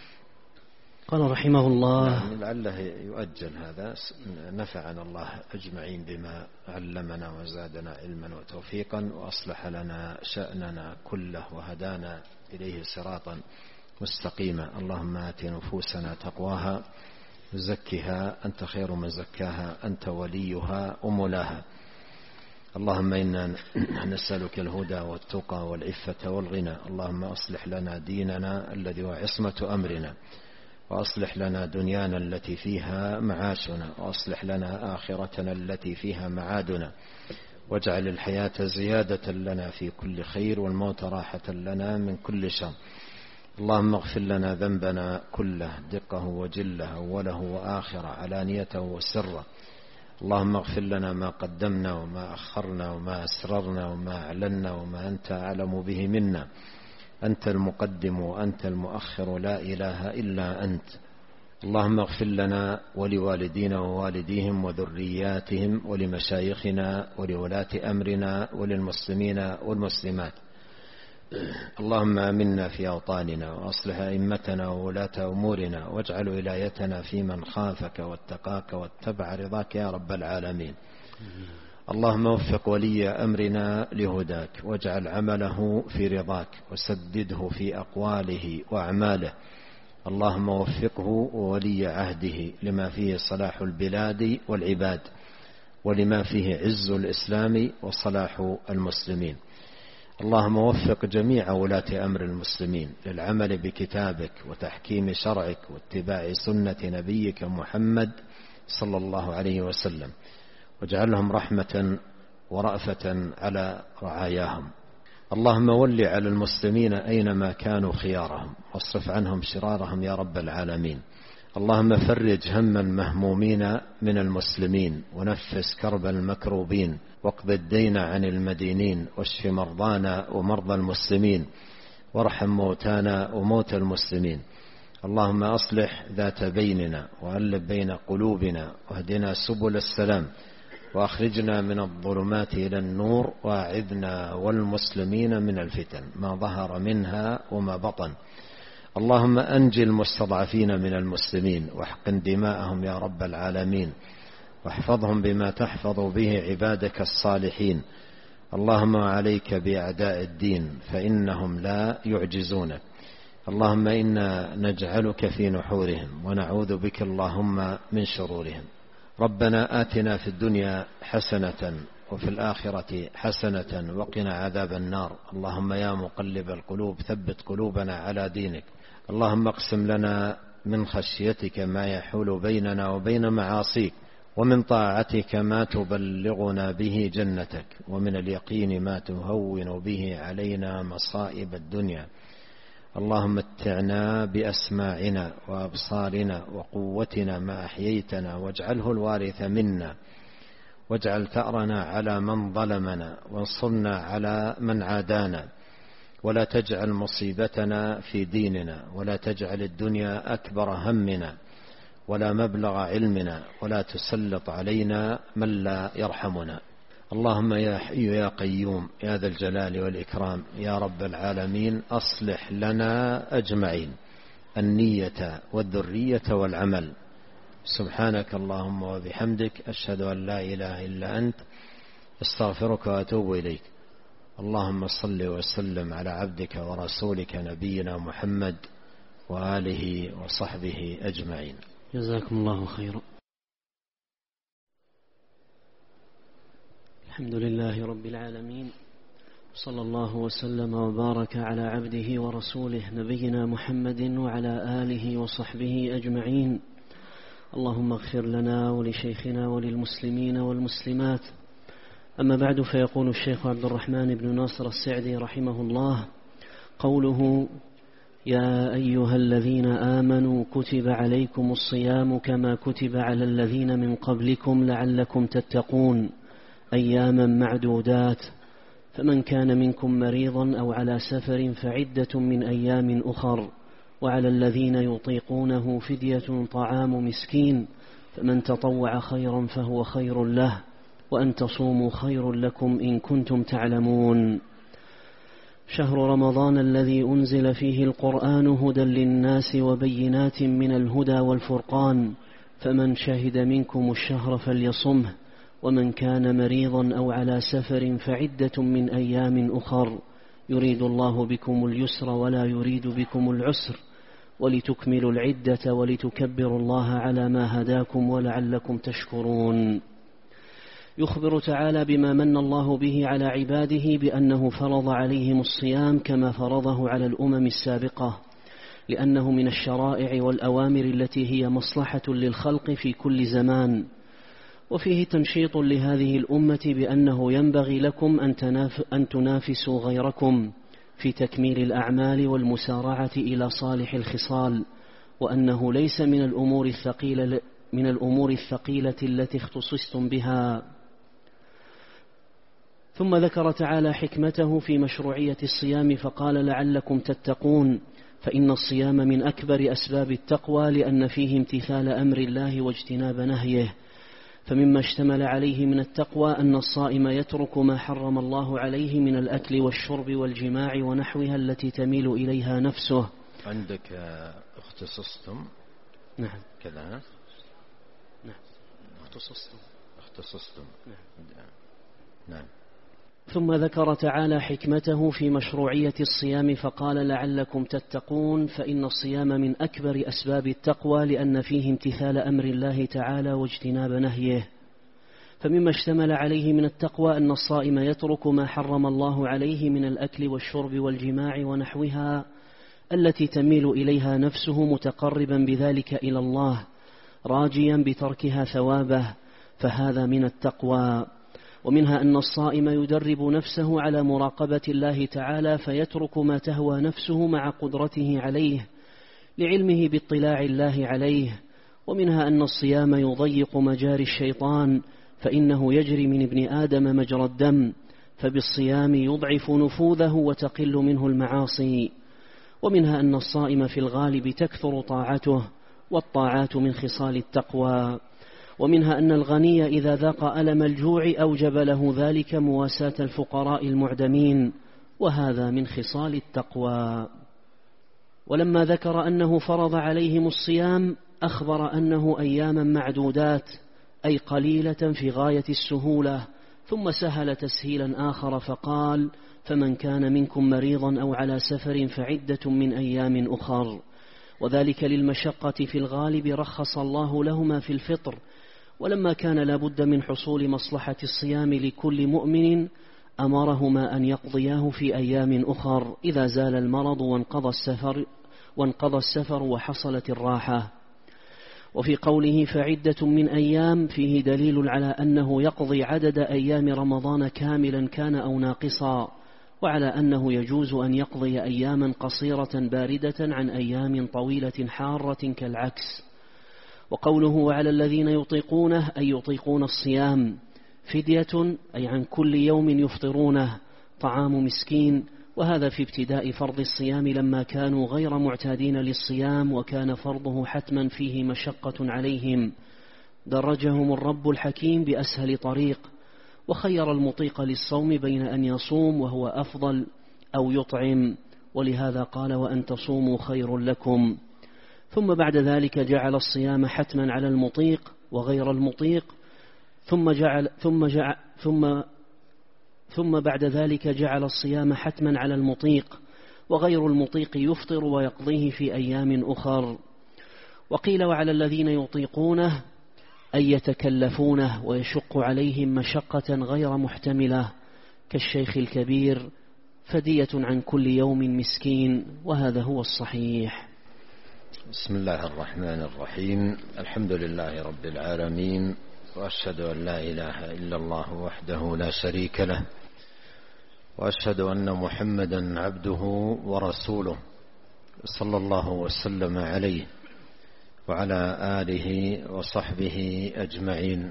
قال رحمه الله نعم، لعله يؤجل هذا. نفعنا الله أجمعين بما علمنا وزادنا علما وتوفيقا، وأصلح لنا شأننا كله، وهدانا إليه صراطا مستقيما. اللهم آت نفوسنا تقواها وزكها أنت خير من زكاها، أنت وليها ومولاها. اللهم إنا نسألك الهدى والتقى والعفة والغنى. اللهم أصلح لنا ديننا الذي هو عصمة أمرنا، وأصلح لنا دنيانا التي فيها معاشنا، وأصلح لنا آخرتنا التي فيها معادنا، واجعل الحياة زيادة لنا في كل خير، والموت راحة لنا من كل شر. اللهم اغفر لنا ذنبنا كله، دقه وجله، أوله وآخره، علانيته وسره. اللهم اغفر لنا ما قدمنا وما أخرنا وما أسررنا وما أعلنا وما أنت أعلم به منا. أنت المقدم وأنت المؤخر، لا إله إلا أنت. اللهم اغفر لنا ولوالدينا ووالديهم وذرياتهم ولمشايخنا ولولاة أمرنا وللمسلمين والمسلمات. اللهم آمنا في أوطاننا، وأصلح أئمتنا وولاة أمورنا، واجعل ولايتنا في من خافك واتقاك واتبع رضاك يا رب العالمين. اللهم وفق ولي أمرنا لهداك، واجعل عمله في رضاك، وسدده في أقواله وأعماله. اللهم وفقه وولي عهده لما فيه صلاح البلاد والعباد، ولما فيه عز الإسلام وصلاح المسلمين. اللهم وفق جميع ولاة أمر المسلمين للعمل بكتابك وتحكيم شرعك واتباع سنة نبيك محمد صلى الله عليه وسلم، واجعلهم رحمة ورأفة على رعاياهم. اللهم ول على المسلمين أينما كانوا خيارهم، واصرف عنهم شرارهم يا رب العالمين. اللهم فرج هم المهمومين من المسلمين، ونفس كرب المكروبين، واقض الدين عن المدينين، واشف مرضانا ومرضى المسلمين، وارحم موتانا وموتى المسلمين. اللهم أصلح ذات بيننا، وألف بين قلوبنا، واهدنا سبل السلام، وأخرجنا من الظلمات إلى النور، وأعذنا والمسلمين من الفتن ما ظهر منها وما بطن. اللهم أنجي المستضعفين من المسلمين، واحقن دماءهم يا رب العالمين، واحفظهم بما تحفظ به عبادك الصالحين. اللهم عليك بأعداء الدين، فإنهم لا يعجزونك. اللهم إنا نجعلك في نحورهم، ونعوذ بك اللهم من شرورهم. ربنا آتنا في الدنيا حسنة وفي الآخرة حسنة وقنا عذاب النار. اللهم يا مقلب القلوب ثبت قلوبنا على دينك. اللهم اقسم لنا من خشيتك ما يحول بيننا وبين معاصيك، ومن طاعتك ما تبلغنا به جنتك، ومن اليقين ما تهون به علينا مصائب الدنيا. اللهم متعنا بأسماعنا وأبصارنا وقوتنا ما أحييتنا، واجعله الوارث منا، واجعل ثأرنا على من ظلمنا، وانصرنا على من عادانا، ولا تجعل مصيبتنا في ديننا، ولا تجعل الدنيا أكبر همنا ولا مبلغ علمنا، ولا تسلط علينا من لا يرحمنا. اللهم يا حي يا قيوم يا ذا الجلال والإكرام يا رب العالمين، أصلح لنا أجمعين النية والذرية والعمل. سبحانك اللهم وبحمدك، أشهد أن لا إله إلا أنت، استغفرك وأتوب إليك. اللهم صل وسلم على عبدك ورسولك نبينا محمد وآله وصحبه أجمعين. جزاكم الله خيرا. الحمد لله رب العالمين، صلى الله وسلم وبارك على عبده ورسوله نبينا محمد وعلى آله وصحبه أجمعين. اللهم اغفر لنا ولشيخنا وللمسلمين والمسلمات. أما بعد، فيقول الشيخ عبد الرحمن بن ناصر السعدي رحمه الله: قوله يا أيها الذين آمنوا كتب عليكم الصيام كما كتب على الذين من قبلكم لعلكم تتقون أياما معدودات، فمن كان منكم مريضا أو على سفر فعدة من أيام أخر، وعلى الذين يطيقونه فدية طعام مسكين، فمن تطوع خيرا فهو خير له، وأن تصوموا خير لكم إن كنتم تعلمون. شهر رمضان الذي أنزل فيه القرآن هدى للناس وبينات من الهدى والفرقان، فمن شهد منكم الشهر فليصمه، ومن كان مريضا أو على سفر فعدة من أيام أخر، يريد الله بكم اليسر ولا يريد بكم العسر، ولتكملوا العدة ولتكبروا الله على ما هداكم ولعلكم تشكرون. يخبر تعالى بما من الله به على عباده بأنه فرض عليهم الصيام كما فرضه على الأمم السابقة، لأنه من الشرائع والأوامر التي هي مصلحة للخلق في كل زمان، وفيه تنشيط لهذه الأمة بأنه ينبغي لكم أن, تناف أن تنافسوا غيركم في تكميل الأعمال والمسارعة إلى صالح الخصال، وأنه ليس من الأمور الثقيلة, من الأمور الثقيلة التي اختصصتم بها. ثم ذكر تعالى حكمته في مشروعية الصيام فقال لعلكم تتقون، فإن الصيام من أكبر أسباب التقوى لأن فيه امتثال أمر الله واجتناب نهيه. فمما اشتمل عليه من التقوى أن الصائم يترك ما حرم الله عليه من الأكل والشرب والجماع ونحوها التي تميل إليها نفسه. عندك اختصصتم؟ نعم كذا. نعم اختصصتم اختصصتم نعم. نعم. ثم ذكر تعالى حكمته في مشروعية الصيام فقال لعلكم تتقون، فإن الصيام من أكبر أسباب التقوى لأن فيه امتثال أمر الله تعالى واجتناب نهيه. فمما اشتمل عليه من التقوى أن الصائم يترك ما حرم الله عليه من الأكل والشرب والجماع ونحوها التي تميل إليها نفسه متقربا بذلك إلى الله راجيا بتركها ثوابه، فهذا من التقوى. ومنها أن الصائم يدرب نفسه على مراقبة الله تعالى فيترك ما تهوى نفسه مع قدرته عليه لعلمه باطلاع الله عليه. ومنها أن الصيام يضيق مجاري الشيطان فإنه يجري من ابن آدم مجرى الدم، فبالصيام يضعف نفوذه وتقل منه المعاصي. ومنها أن الصائم في الغالب تكثر طاعته، والطاعات من خصال التقوى. ومنها أن الغني إذا ذاق ألم الجوع أوجب له ذلك مواساة الفقراء المعدمين، وهذا من خصال التقوى. ولما ذكر أنه فرض عليهم الصيام أخبر أنه أياما معدودات، أي قليلة في غاية السهولة، ثم سهل تسهيلا آخر فقال فمن كان منكم مريضا أو على سفر فعدة من أيام أخر، وذلك للمشقة في الغالب رخص الله لهما في الفطر. ولما كان لابد من حصول مصلحة الصيام لكل مؤمن أمرهما أن يقضياه في أيام أخر إذا زال المرض وانقضى السفر, وانقضى السفر وحصلت الراحة. وفي قوله فعدة من أيام فيه دليل على أنه يقضي عدد أيام رمضان كاملا كان أو ناقصا، وعلى أنه يجوز أن يقضي أياما قصيرة باردة عن أيام طويلة حارة كالعكس. وقوله وعلى الذين يطيقونه أي يطيقون الصيام فدية أي عن كل يوم يفطرونه طعام مسكين، وهذا في ابتداء فرض الصيام لما كانوا غير معتادين للصيام وكان فرضه حتما فيه مشقة عليهم، درجهم الرب الحكيم بأسهل طريق، وخير المطيق للصوم بين أن يصوم وهو أفضل أو يطعم، ولهذا قال وأن تصوموا خير لكم. ثم بعد ذلك جعل الصيام حتما على المطيق وغير المطيق، ثم جعل ثم جعل ثم ثم بعد ذلك جعل الصيام حتما على المطيق، وغير المطيق يفطر ويقضيه في أيام أخر. وقيل وعلى الذين يطيقونه أي يتكلفونه ويشق عليهم مشقة غير محتملة كالشيخ الكبير فدية عن كل يوم مسكين، وهذا هو الصحيح. بسم الله الرحمن الرحيم. الحمد لله رب العالمين، وأشهد أن لا إله إلا الله وحده لا شريك له، وأشهد أن محمدا عبده ورسوله صلى الله وسلم عليه وعلى آله وصحبه أجمعين.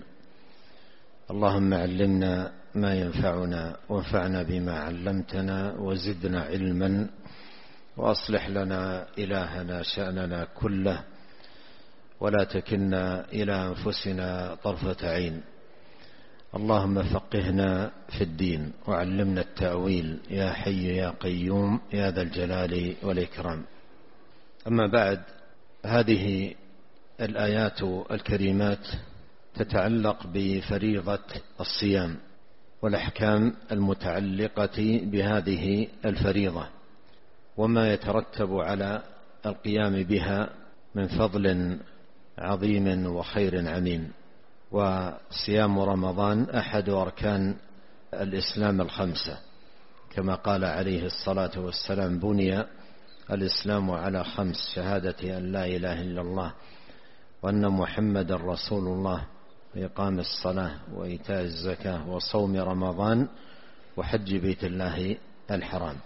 اللهم علمنا ما ينفعنا وانفعنا بما علمتنا وزدنا علما، وأصلح لنا إلهنا شأننا كله، ولا تكلنا إلى أنفسنا طرفة عين. اللهم فقهنا في الدين وعلمنا التأويل يا حي يا قيوم يا ذا الجلال والإكرام. أما بعد، هذه الآيات الكريمات تتعلق بفريضة الصيام والأحكام المتعلقة بهذه الفريضة وما يترتب على القيام بها من فضل عظيم وخير عميم. وصيام رمضان أحد أركان الإسلام الخمسة، كما قال عليه الصلاة والسلام: بني الإسلام على خمس: شهادة أن لا إله إلا الله وأن محمد رسول الله وإقام الصلاة وإيتاء الزكاة وصوم رمضان وحج بيت الله الحرام.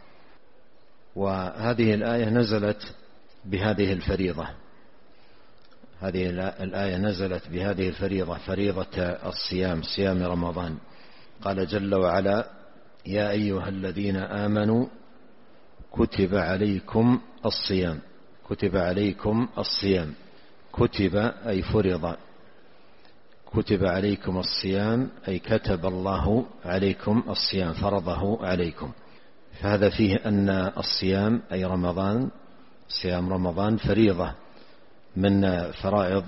وهذه الآية نزلت بهذه الفريضة هذه الآية نزلت بهذه الفريضة فريضة الصيام، صيام رمضان. قال جل وعلا: يا أيها الذين آمنوا كتب عليكم الصيام. كتب عليكم الصيام، كتب أي فرض، كتب عليكم الصيام أي كتب الله عليكم الصيام، فرضه عليكم. فهذا فيه أن الصيام أي رمضان، صيام رمضان فريضة من فرائض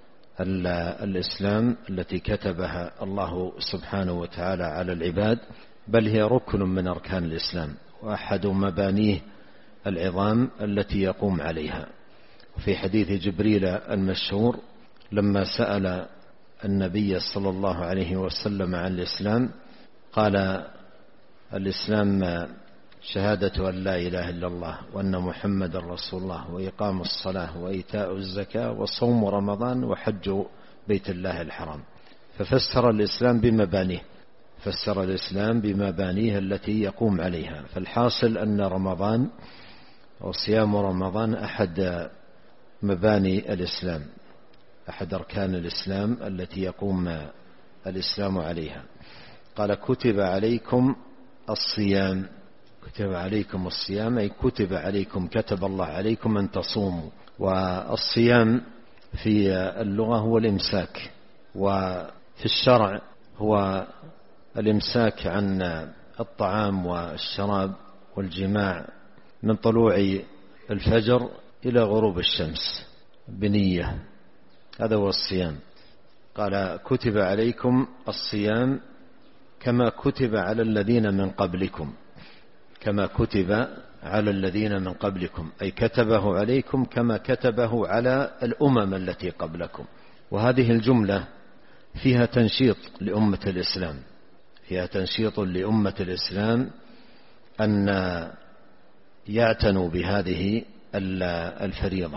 الإسلام التي كتبها الله سبحانه وتعالى على العباد، بل هي ركن من أركان الإسلام وأحد مبانيه العظام التي يقوم عليها. في حديث جبريل المشهور لما سأل النبي صلى الله عليه وسلم عن الإسلام قال: الإسلام شهادة أن لا إله إلا الله وأن محمد رسول الله وإقام الصلاة وإيتاء الزكاة وصوم رمضان وحج بيت الله الحرام. ففسر الإسلام بمبانيه فسر الإسلام بمبانيه التي يقوم عليها. فالحاصل أن رمضان وصيام رمضان أحد مباني الإسلام، أحد أركان الإسلام التي يقوم الإسلام عليها. قال: كتب عليكم الصيام. كتب عليكم الصيام أي كتب عليكم، كتب الله عليكم أن تصوموا. والصيام في اللغة هو الإمساك، وفي الشرع هو الإمساك عن الطعام والشراب والجماع من طلوع الفجر إلى غروب الشمس بنية، هذا هو الصيام. قال: كتب عليكم الصيام كما كتب على الذين من قبلكم. كما كتب على الذين من قبلكم أي كتبه عليكم كما كتبه على الأمم التي قبلكم. وهذه الجملة فيها تنشيط لأمة الإسلام، فيها تنشيط لأمة الإسلام أن يعتنوا بهذه الفريضة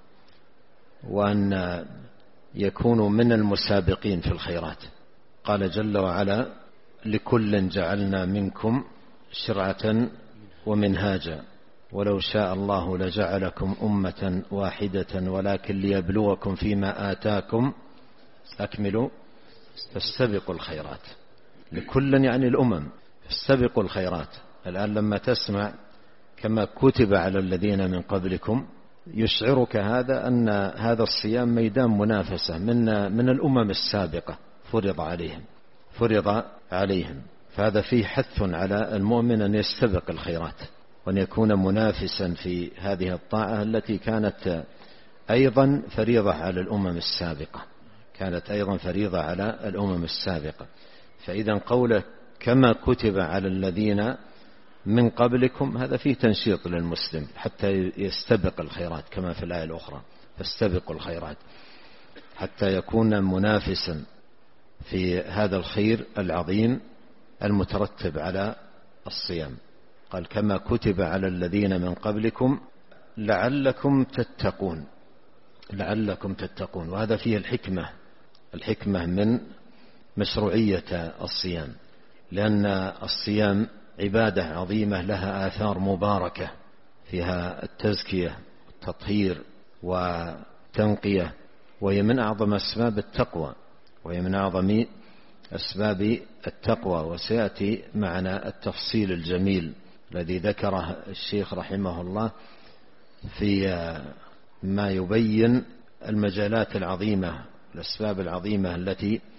وأن يكونوا من المسابقين في الخيرات. قال جل وعلا: لكل جعلنا منكم شرعة ومنهاجا ولو شاء الله لجعلكم أمة واحدة ولكن ليبلوكم فيما آتاكم أكملوا فاستبقوا الخيرات. لكل يعني الأمم، فاستبقوا الخيرات. الآن لما تسمع كما كتب على الذين من قبلكم يشعرك هذا أن هذا الصيام ميدان منافسة من من الأمم السابقة فرض عليهم فرض عليهم فهذا فيه حث على المؤمن أن يستبق الخيرات وأن يكون منافسا في هذه الطاعة التي كانت أيضا فريضة على الأمم السابقة كانت أيضا فريضة على الأمم السابقة. فإذا قوله كما كتب على الذين من قبلكم هذا فيه تنشيط للمسلم حتى يستبق الخيرات، كما في الآية الأخرى: فاستبقوا الخيرات، حتى يكون منافسا في هذا الخير العظيم المترتب على الصيام. قال: كما كتب على الذين من قبلكم لعلكم تتقون. لعلكم تتقون، وهذا فيه الحكمة الحكمة من مشروعية الصيام، لأن الصيام عبادة عظيمة لها آثار مباركة فيها التزكية والتطهير والتنقية، وهي من أعظم أسباب التقوى وهي من أعظم أسباب التقوى. وسيأتي معنا التفصيل الجميل الذي ذكره الشيخ رحمه الله في ما يبين المجالات العظيمة الأسباب العظيمة التي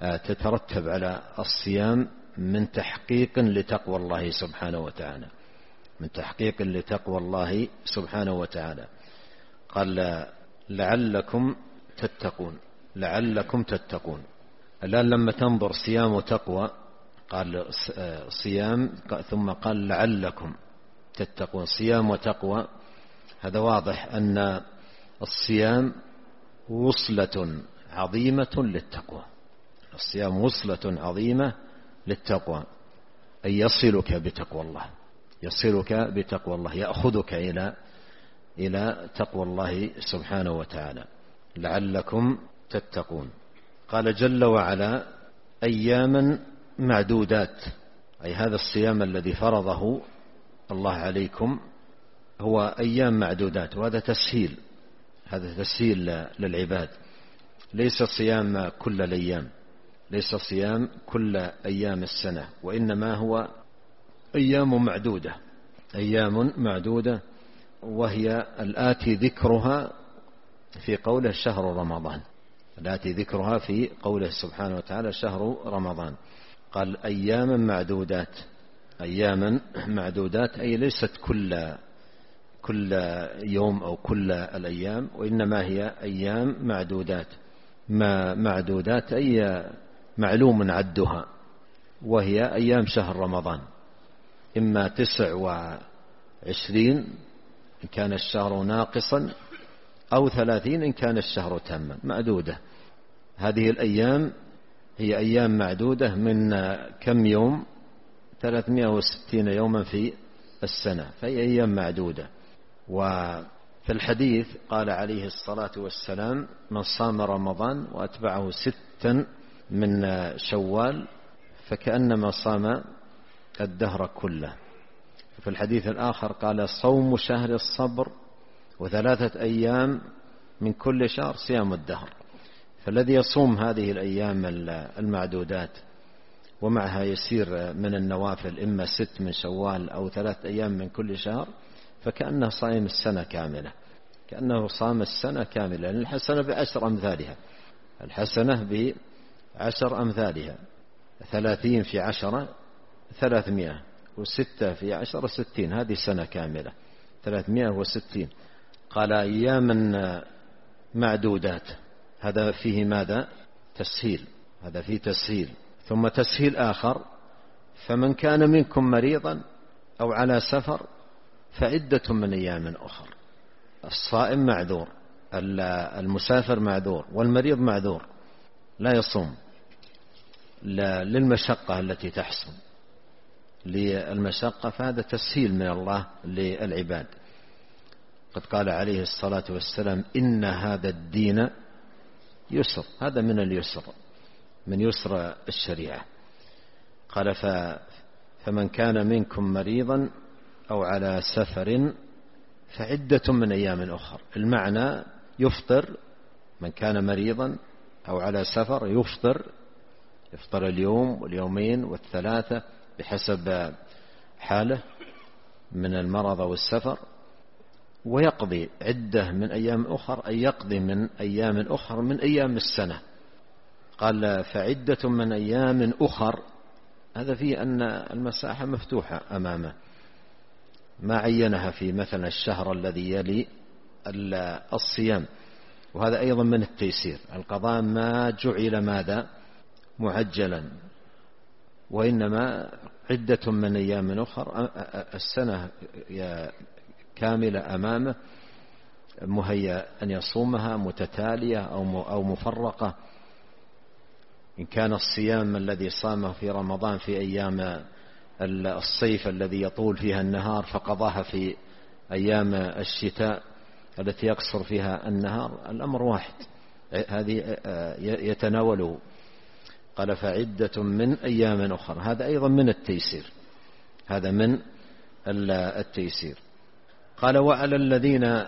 تترتب على الصيام من تحقيق لتقوى الله سبحانه وتعالى، من تحقيق لتقوى الله سبحانه وتعالى. قال لعلكم تتقون، لعلكم تتقون. الآن لما تنظر صيام وتقوى قال صيام ثم قال لعلكم تتقون، صيام وتقوى. هذا واضح أن الصيام وصلة عظيمة للتقوى، الصيام وصلة عظيمة للتقوى، أي يصلك بتقوى الله، يصلك بتقوى الله، يأخذك إلى إلى تقوى الله سبحانه وتعالى. لعلكم تتقون. قال جل وعلا أياما معدودات، أي هذا الصيام الذي فرضه الله عليكم هو أيام معدودات، وهذا تسهيل، هذا تسهيل للعباد، ليس صيام كل الأيام، ليس صيام كل أيام السنة، وإنما هو أيام معدودة، أيام معدودة، وهي الآتي ذكرها في قوله شهر رمضان، الآتي ذكرها في قوله سبحانه وتعالى شهر رمضان. قال أياما معدودات، أياما معدودات أي ليست كل كل يوم أو كل الأيام، وإنما هي أيام معدودات، ما معدودات أي معلوم عدها، وهي أيام شهر رمضان، إما تسع وعشرين إن كان الشهر ناقصا، أو ثلاثين إن كان الشهر تاما، معدودة. هذه الأيام هي أيام معدودة من كم يوم؟ ثلاثمائة وستين يوما في السنة، فهي أيام معدودة. وفي الحديث قال عليه الصلاة والسلام من صام رمضان وأتبعه ستا من شوال فكأنما صام الدهر كله. في الحديث الآخر قال صوم شهر الصبر وثلاثة أيام من كل شهر صيام الدهر. فالذي يصوم هذه الأيام المعدودات ومعها يسير من النوافل إما ست من شوال أو ثلاث أيام من كل شهر فكأنه صائم السنة كاملة، كأنه صام السنة كاملة، لأن الحسنة بعشر أمثالها، الحسنة بعشر أمثالها، ثلاثين في عشرة ثلاثمائة، وستة في عشرة ستين، هذه سنة كاملة ثلاثمائة وستين. قال أياما معدودات، هذا فيه ماذا؟ تسهيل، هذا فيه تسهيل. ثم تسهيل آخر فمن كان منكم مريضا أو على سفر فعدة من أيام أخر. الصائم معذور، المسافر معذور، والمريض معذور لا يصوم للمشقة التي تحصل، للمشقة، فهذا تسهيل من الله للعباد. قد قال عليه الصلاة والسلام إن هذا الدين يسر، هذا من اليسر، من يسر الشريعة. قال فمن كان منكم مريضا أو على سفر فعدة من أيام أخر. المعنى يفطر، من كان مريضا أو على سفر يفطر، يفطر اليوم واليومين والثلاثة بحسب حاله من المرض والسفر، ويقضي عدة من أيام أخر، أي يقضي من أيام أخر من أيام السنة. قال فعدة من أيام أخر، هذا فيه أن المساحة مفتوحة أمامه، ما عينها في مثلا الشهر الذي يلي الصيام. وهذا أيضا من التيسير، القضاء ما جعل ماذا؟ معجلا، وإنما عدة من أيام أخر، السنة كاملة أمامه، مهيأ أن يصومها متتالية أو مفرقة. إن كان الصيام الذي صامه في رمضان في أيام الصيف الذي يطول فيها النهار فقضاها في أيام الشتاء التي يقصر فيها النهار، الأمر واحد، هذه يتناوله. قال فعدة من أيام أخرى، هذا أيضا من التيسير، هذا من التيسير. قال وعلى الذين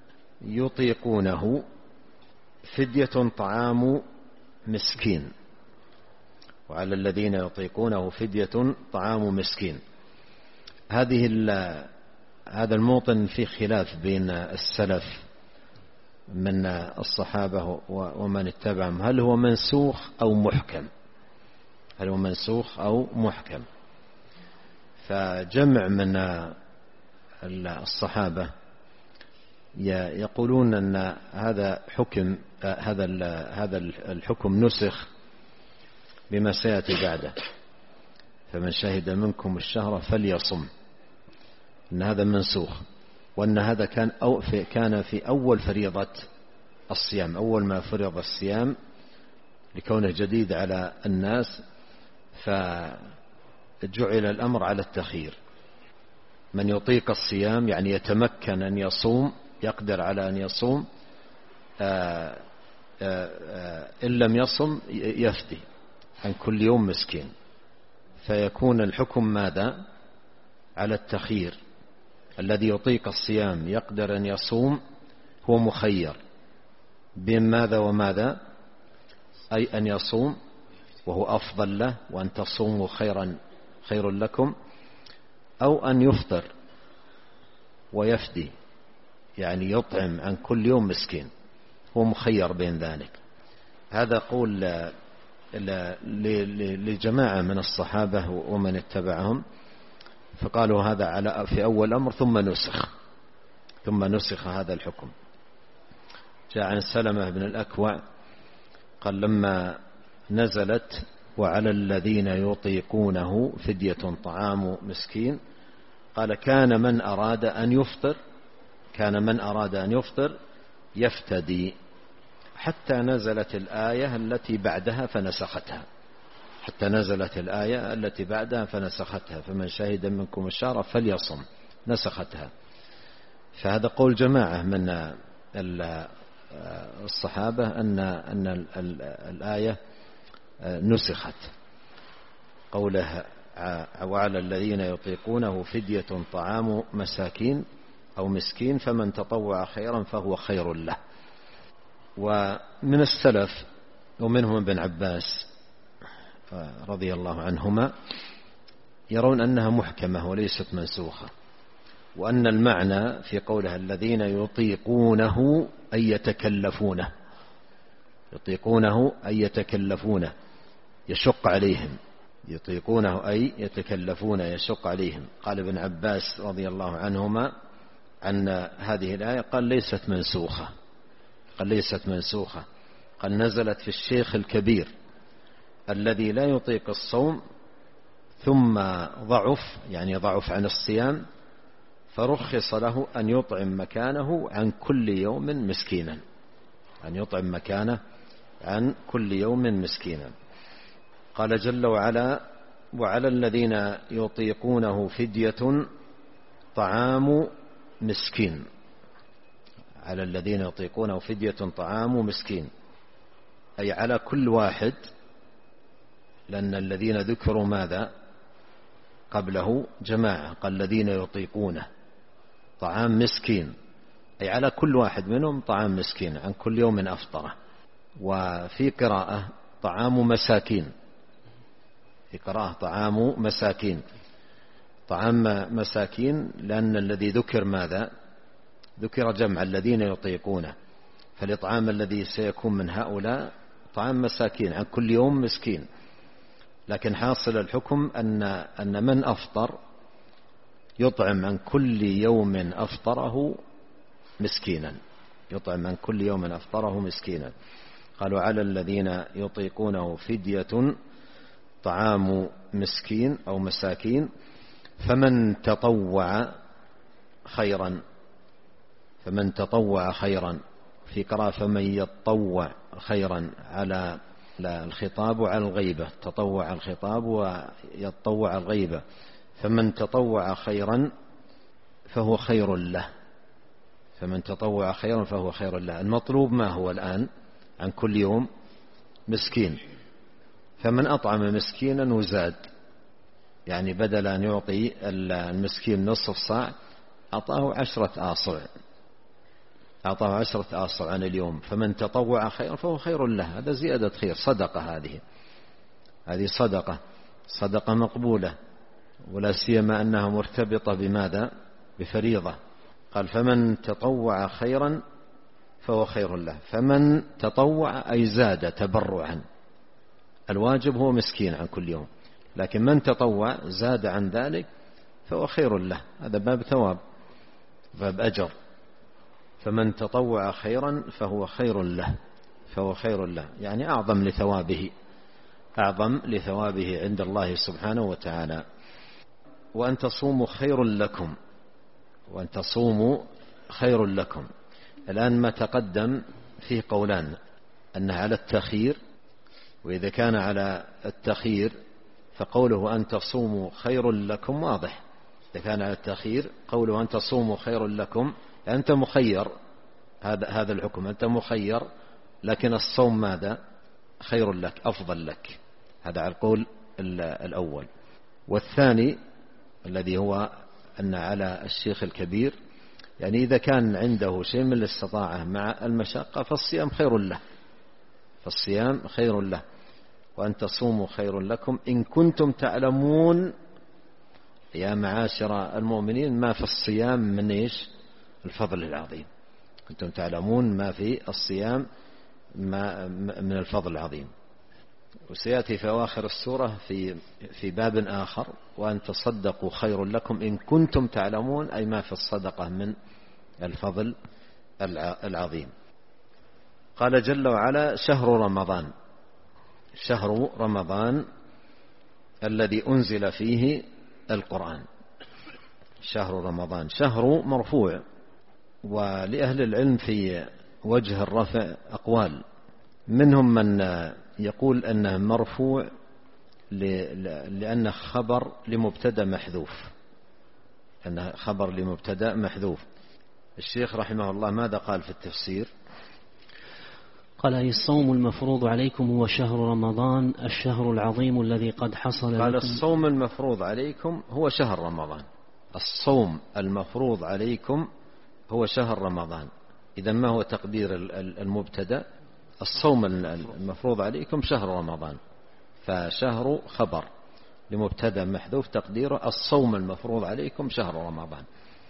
يطيقونه فدية طعام مسكين، وعلى الذين يطيقونه فدية طعام مسكين. هذه هذا الموطن في خلاف بين السلف من الصحابة ومن اتبعهم، هل هو منسوخ أو محكم؟ هل هو منسوخ أو محكم. فجمع من الصحابة يقولون أن هذا حكم هذا هذا الحكم نسخ بما سيأتي بعده، فمن شهد منكم الشهر فليصم، أن هذا منسوخ، وأن هذا كان أو في كان في أول فريضة الصيام، أول ما فرض الصيام لكونه جديد على الناس، فجعل الأمر على التخيير. من يطيق الصيام يعني يتمكن أن يصوم، يقدر على أن يصوم، آآ آآ إن لم يصم يفدي عن كل يوم مسكين، فيكون الحكم ماذا؟ على التخيير. الذي يطيق الصيام يقدر أن يصوم هو مخير بين ماذا وماذا؟ أي أن يصوم وهو أفضل له، وأن تصوموا خيرا خير لكم، أو أن يفطر ويفدي يعني يطعم عن كل يوم مسكين، هو مخير بين ذلك. هذا قول لجماعة من الصحابة ومن اتبعهم، فقالوا هذا على في أول أمر ثم نسخ ثم نسخ هذا الحكم. جاء عن سلمة بن الأكوع قال لما نزلت وعلى الذين يطيقونه فدية طعام مسكين، قال كان من أراد أن يفطر كان من أراد أن يفطر يفتدي، حتى نزلت الآية التي بعدها فنسختها حتى نزلت الآية التي بعدها فنسختها فمن شهد منكم الشهر فليصم، نسختها. فهذا قول جماعة من الصحابة أن أن الآية نسخت، قوله وعلى الذين يطيقونه فدية طعام مساكين أو مسكين فمن تطوع خيرا فهو خير له. ومن السلف ومنهم ابن عباس رضي الله عنهما يرون أنها محكمة وليست منسوخة، وأن المعنى في قولها الذين يطيقونه أي يتكلفونه يطيقونه أي يتكلفونه يشق عليهم يطيقونه أي يتكلفون يشق عليهم. قال ابن عباس رضي الله عنهما عن هذه الآية قال ليست منسوخة قال ليست منسوخة قال نزلت في الشيخ الكبير الذي لا يطيق الصوم ثم ضعف يعني ضعف عن الصيام، فرخص له أن يطعم مكانه عن كل يوم مسكينا أن يطعم مكانه عن كل يوم مسكينا. قال جل وعلا وعلى الذين يطيقونه فدية طعام مسكين على الذين يطيقونه فدية طعام مسكين أي على كل واحد، لأن الذين ذكروا ماذا قبله جماعة، قال الذين يطيقونه طعام مسكين أي على كل واحد منهم طعام مسكين عن كل يوم أفطره. وفي قراءة طعام مساكين في قراءة طعام مساكين طعام مساكين لأن الذي ذكر ماذا ذكر جمع الذين يطيقونه، فالإطعام الذي سيكون من هؤلاء طعام مساكين عن كل يوم مسكين، لكن حاصل الحكم أن أن من أفطر يطعم عن كل يوم أفطره مسكينا يطعم عن كل يوم أفطره مسكينا. قالوا على الذين يطيقونه فدية طعام مسكين أو مساكين فمن تطوع خيرا فمن تطوع خيرا في قراءة فمن يتطوع خيرا على الخطاب وعلى الغيبة، تطوع الخطاب ويتطوع الغيبة، فمن تطوع خيرا فهو خير له فمن تطوع خيرا فهو خير له. المطلوب ما هو الآن عن كل يوم مسكين، فمن أطعم مسكينا وزاد يعني بدل أن يعطي المسكين نصف صاع أعطاه عشرة آصع أعطاه عشرة آصع عن اليوم، فمن تطوع خيرا فهو خير له. هذا زيادة خير، صدقة هذه هذه صدقة صدقة مقبولة، ولا سيما أنها مرتبطة بماذا بفريضة. قال فمن تطوع خيرا فهو خير له، فمن تطوع أي زاد تبرعا الواجب هو مسكين عن كل يوم، لكن من تطوع زاد عن ذلك فهو خير له، هذا باب ثواب باب أجر. فمن تطوع خيرا فهو خير له فهو خير له يعني أعظم لثوابه أعظم لثوابه عند الله سبحانه وتعالى. وأن تصوموا خير لكم وأن تصوموا خير لكم. الآن ما تقدم فيه قولان، أنه على التخيير، وإذا كان على التخيير فقوله أن تصوموا خير لكم واضح. إذا كان على التخيير قوله أن تصوموا خير لكم، يعني أنت مخير، هذا هذا الحكم، أنت مخير، لكن الصوم ماذا؟ خير لك، أفضل لك. هذا على القول الأول. والثاني الذي هو أن على الشيخ الكبير، يعني إذا كان عنده شيء من الاستطاعة مع المشقة فالصيام خير له فالصيام خير له. وأن تصوموا خير لكم إن كنتم تعلمون يا معاشر المؤمنين ما في الصيام من إيش؟ الفضل العظيم. كنتم تعلمون ما في الصيام ما من الفضل العظيم. وسيأتي في أواخر السورة في في باب آخر وأن تصدقوا خير لكم إن كنتم تعلمون، أي ما في الصدقة من الفضل العظيم. قال جل وعلا شهر رمضان شهر رمضان الذي أنزل فيه القرآن. شهر رمضان شهر مرفوع، ولأهل العلم في وجه الرفع أقوال، منهم من يقول أنه مرفوع لأنه خبر لمبتدأ محذوف أنه خبر لمبتدأ محذوف. الشيخ رحمه الله ماذا قال في التفسير؟ قال أي الصوم المفروض عليكم هو شهر رمضان الشهر العظيم الذي قد حصل لكم. قال الصوم المفروض عليكم هو شهر رمضان. الصوم المفروض عليكم هو شهر رمضان. إذا ما هو تقدير المبتدأ؟ الصوم المفروض عليكم شهر رمضان، فشهر خبر لمبتدأ محذوف تقديره الصوم المفروض عليكم شهر رمضان.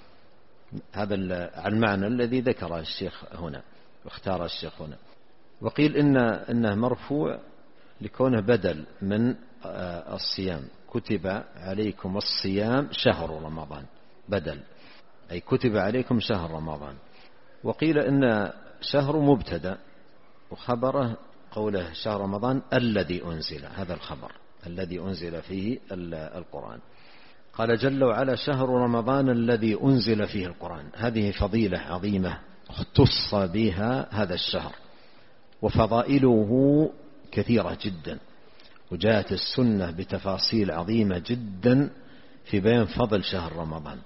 هذا المعنى الذي ذكره الشيخ هنا واختار الشيخ هنا. وقيل إن إنه مرفوع لكونه بدل من الصيام، كتب عليكم الصيام شهر رمضان، بدل أي كتب عليكم شهر رمضان. وقيل إن شهر مبتدأ وخبره قوله شهر رمضان الذي أنزل، هذا الخبر الذي أنزل فيه القرآن. قال جل وعلا شهر رمضان الذي أنزل فيه القرآن. هذه فضيلة عظيمة اختص بها هذا الشهر، وفضائله كثيرة جدا، وجاءت السنة بتفاصيل عظيمة جدا في بيان فضل شهر رمضان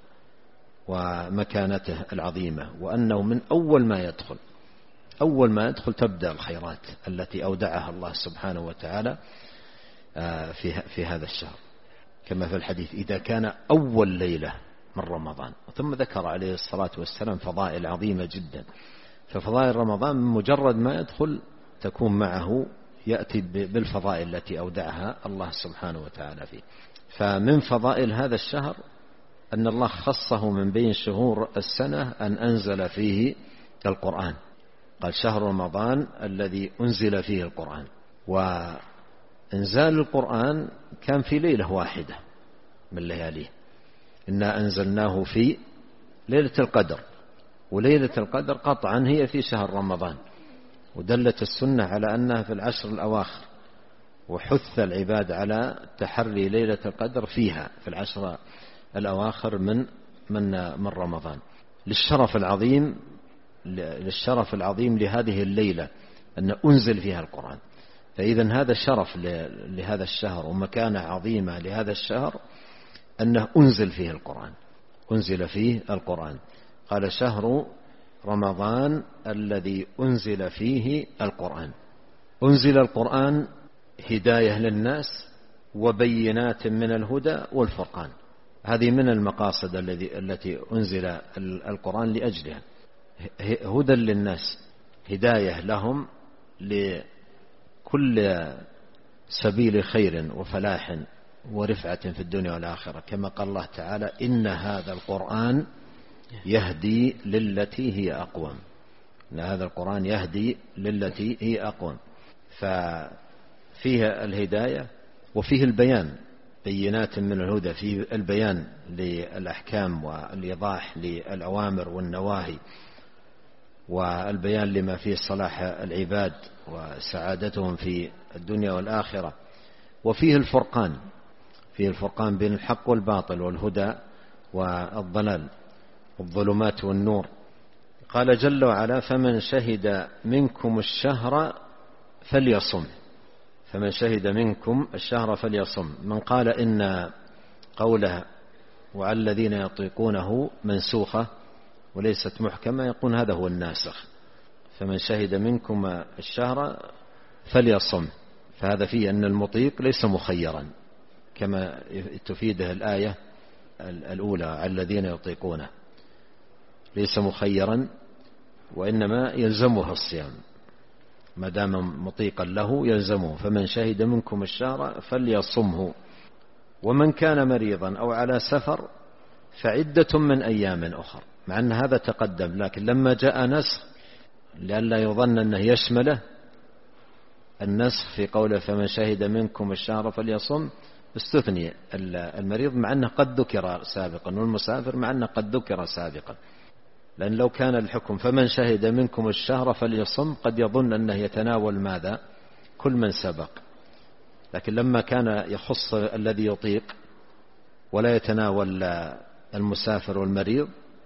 ومكانته العظيمة، وأنه من أول ما يدخل أول ما يدخل تبدأ الخيرات التي أودعها الله سبحانه وتعالى في في هذا الشهر، كما في الحديث إذا كان أول ليلة من رمضان. ثم ذكر عليه الصلاة والسلام فضائل عظيمة جدا. ففضائل رمضان مجرد ما يدخل تكون معه يأتي بالفضائل التي أودعها الله سبحانه وتعالى فيه. فمن فضائل هذا الشهر أن الله خصه من بين شهور السنة أن أنزل فيه القرآن. قال شهر رمضان الذي أنزل فيه القرآن. وإنزال القرآن كان في ليلة واحدة من لياليه، إنا أنزلناه في ليلة القدر، وليلة القدر قطعا هي في شهر رمضان، ودلت السنة على أنها في العشر الأواخر، وحث العباد على تحري ليلة القدر فيها في العشر الأواخر من من من رمضان، للشرف العظيم للشرف العظيم لهذه الليلة أن أنزل فيها القرآن. فإذا هذا شرف لهذا الشهر ومكانة عظيمة لهذا الشهر أنه أنزل فيه القرآن أنزل فيه القرآن. قال شهر رمضان الذي أنزل فيه القرآن. أنزل القرآن هداية للناس وبينات من الهدى والفرقان. هذه من المقاصد الذي التي أنزل القرآن لأجلها، هدى للناس، هداية لهم لكل سبيل خير وفلاح ورفعة في الدنيا والآخرة، كما قال الله تعالى إن هذا القرآن يهدي للتي هي أقوم. إن هذا القرآن يهدي للتي هي أقوم. ف فيه الهداية وفيه البيان، بينات من الهدى، فيه البيان للأحكام والإيضاح للأوامر والنواهي، والبيان لما فيه صلاح العباد وسعادتهم في الدنيا والآخرة، وفيه الفرقان، فيه الفرقان بين الحق والباطل والهدى والضلال والظلمات والنور. قال جل وعلا: فمن شهد منكم الشهر فليصم. فمن شهد منكم الشهر فليصم. من قال إن قوله وعلى الذين يطيقونه منسوخة وليست محكمة يقول هذا هو الناسخ. فمن شهد منكم الشهر فليصم، فهذا فيه أن المطيق ليس مخيرا كما تفيده الآية الأولى على الذين يطيقونه، ليس مخيرا وإنما يلزمه الصيام ما دام مطيقا له يلزمه. فمن شهد منكم الشهر فليصمه، ومن كان مريضا أو على سفر فعدة من أيام أخر. مع أن هذا تقدم، لكن لما جاء نسخ لئلا يظن أنه يشمله النسخ في قوله فمن شهد منكم الشهر فليصم، استثني المريض مع أنه قد ذكر سابقا، والمسافر مع أنه قد ذكر سابقا. لأن لو كان الحكم فمن شهد منكم الشهر فليصم قد يظن أنه يتناول ماذا؟ كل من سبق، لكن لما كان يخص الذي يطيق ولا يتناول المسافر والمريض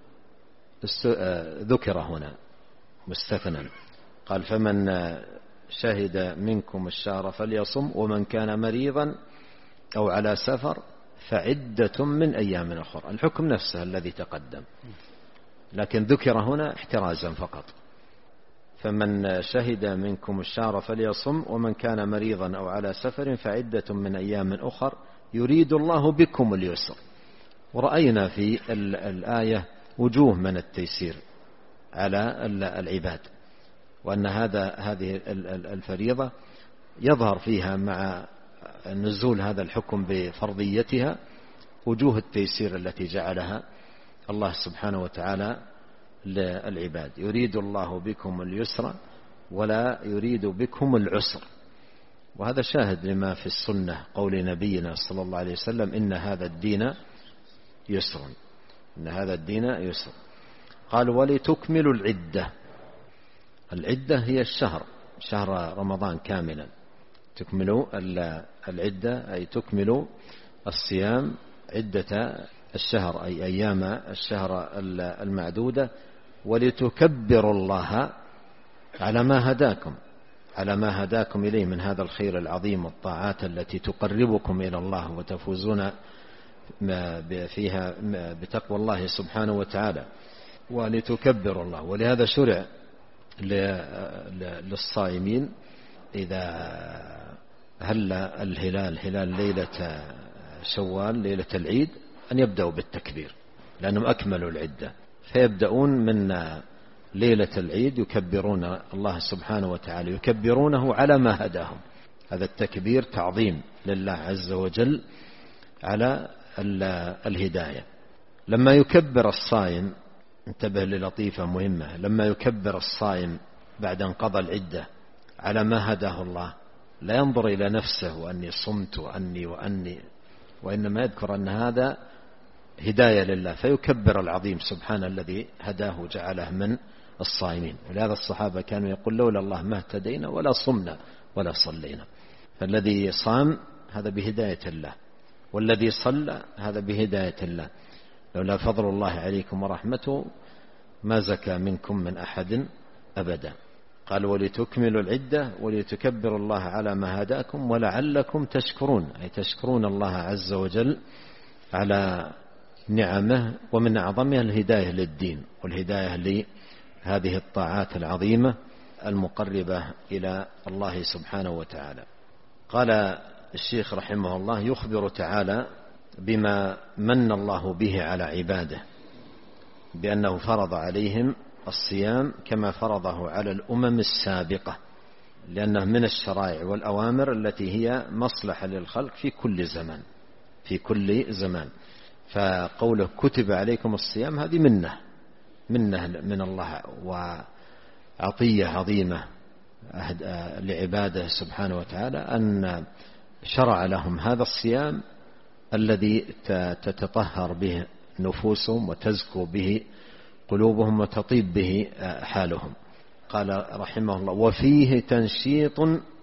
ذكر هنا مستثنى. قال فمن شهد منكم الشهر فليصم ومن كان مريضا أو على سفر فعدة من أيام أخرى. الحكم نفسه الذي تقدم، لكن ذكر هنا احترازا فقط. فمن شهد منكم الشهر فليصم ومن كان مريضا أو على سفر فعدة من أيام أخر يريد الله بكم اليسر. ورأينا في الآية وجوه من التيسير على العباد، وأن هذا هذه الفريضة يظهر فيها مع نزول هذا الحكم بفرضيتها وجوه التيسير التي جعلها الله سبحانه وتعالى للعباد. يريد الله بكم اليسر ولا يريد بكم العسر. وهذا شاهد لما في السنة قول نبينا صلى الله عليه وسلم إن هذا الدين يسر، إن هذا الدين يسر. قال ولتكملوا العدة. العدة هي الشهر، شهر رمضان كاملا. تكملوا العدة أي تكملوا الصيام عدة الشهر أي أيام الشهر المعدودة. ولتكبروا الله على ما هداكم، على ما هداكم إليه من هذا الخير العظيم والطاعات التي تقربكم إلى الله وتفوزون فيها بتقوى الله سبحانه وتعالى. ولتكبروا الله. ولهذا شرع للصائمين إذا هل الهلال هلال ليلة شوال ليلة العيد أن يبدأوا بالتكبير، لأنهم أكملوا العدة، فيبدأون من ليلة العيد يكبرون الله سبحانه وتعالى، يكبرونه على ما هداهم. هذا التكبير تعظيم لله عز وجل على الهداية. لما يكبر الصائم، انتبه للطيفة مهمة، لما يكبر الصائم بعد انقضى العدة على ما هداه الله، لا ينظر إلى نفسه وأني صمت وأني وأني، وإنما يذكر أن هذا هداية لله، فيكبر العظيم سبحان الذي هداه وجعله من الصائمين. ولهذا الصحابة كانوا يقول لولا الله ما اهتدينا ولا صمنا ولا صلينا. فالذي صام هذا بهداية الله، والذي صلى هذا بهداية الله. لولا فضل الله عليكم ورحمته ما زكى منكم من أحد أبدا. قال ولتكملوا العدة ولتكبروا الله على ما هداكم ولعلكم تشكرون، أي تشكرون الله عز وجل على نعمه، ومن أعظمها الهداية للدين والهداية لهذه الطاعات العظيمة المقربة إلى الله سبحانه وتعالى. قال الشيخ رحمه الله يخبر تعالى بما من الله به على عباده، بأنه فرض عليهم الصيام كما فرضه على الأمم السابقة، لأنه من الشرائع والأوامر التي هي مصلحة للخلق في كل زمان، في كل زمان. فقوله كتب عليكم الصيام هذه منه منه من الله وعطية عظيمة لعباده سبحانه وتعالى أن شرع لهم هذا الصيام الذي تتطهر به نفوسهم وتزكو به قلوبهم وتطيب به حالهم. قال رحمه الله: وفيه تنشيط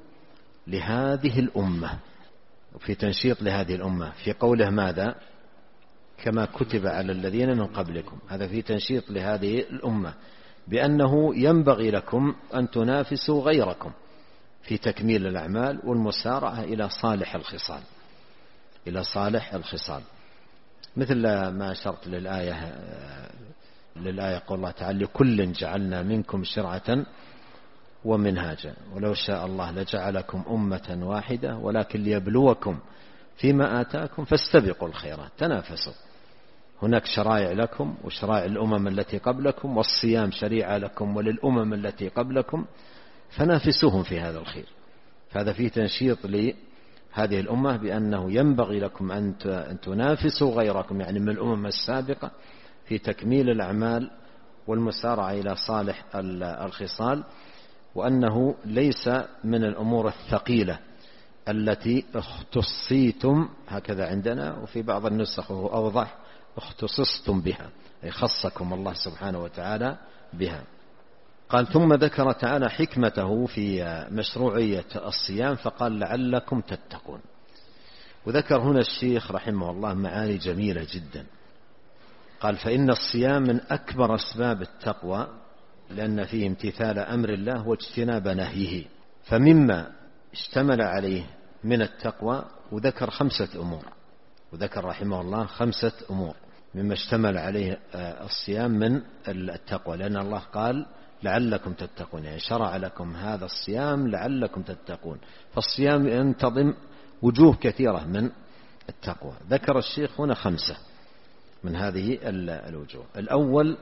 لهذه الأمة، وفي تنشيط لهذه الأمة في قوله ماذا؟ كما كتب على الذين من قبلكم. هذا في تنشيط لهذه الأمة بأنه ينبغي لكم أن تنافسوا غيركم في تكميل الأعمال والمسارعة إلى صالح الخصال، إلى صالح الخصال، مثل ما أشرت للآية للآية قول الله تعالى: لكل جعلنا منكم شرعة ومنهاجا ولو شاء الله لجعلكم أمة واحدة ولكن ليبلوكم فيما آتاكم فاستبقوا الخيرات. تنافسوا، هناك شرائع لكم وشرائع الأمم التي قبلكم، والصيام شريعة لكم وللأمم التي قبلكم، فنافسوهم في هذا الخير. فهذا فيه تنشيط لهذه الأمة بأنه ينبغي لكم أن تنافسوا غيركم، يعني من الأمم السابقة، في تكميل الأعمال والمسارعة إلى صالح الخصال، وأنه ليس من الأمور الثقيلة التي اختصيتم، هكذا عندنا، وفي بعض النسخ هو أوضح: اختصصتم بها، أي خصكم الله سبحانه وتعالى بها. قال: ثم ذكر تعالى حكمته في مشروعية الصيام فقال: لعلكم تتقون. وذكر هنا الشيخ رحمه الله معاني جميلة جدا. قال: فإن الصيام من أكبر أسباب التقوى لأن فيه امتثال أمر الله واجتناب نهيه، فمما اشتمل عليه من التقوى، وذكر خمسة أمور، وذكر رحمه الله خمسة أمور مما اشتمل عليه الصيام من التقوى، لأن الله قال: لعلكم تتقون، يعني شرع لكم هذا الصيام لعلكم تتقون، فالصيام ينتظم وجوه كثيرة من التقوى. ذكر الشيخ هنا خمسة من هذه الوجوه. الأول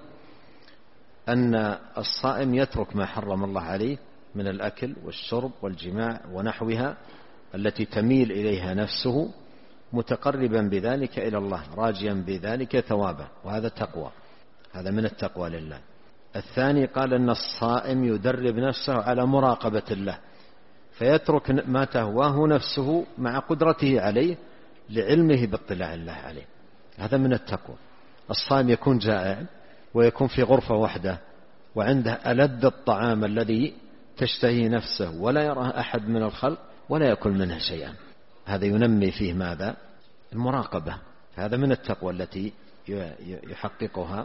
أن الصائم يترك ما حرم الله عليه من الأكل والشرب والجماع ونحوها التي تميل إليها نفسه، متقربا بذلك إلى الله، راجيا بذلك ثوابه، وهذا تقوى، هذا من التقوى لله. الثاني قال أن الصائم يدرب نفسه على مراقبة الله، فيترك ما تهواه نفسه مع قدرته عليه لعلمه باطلاع الله عليه، هذا من التقوى. الصائم يكون جائع ويكون في غرفة وحده وعنده ألذ الطعام الذي تشتهي نفسه ولا يراه أحد من الخلق ولا يأكل منه شيئا، هذا ينمي فيه ماذا؟ المراقبة. هذا من التقوى التي يحققها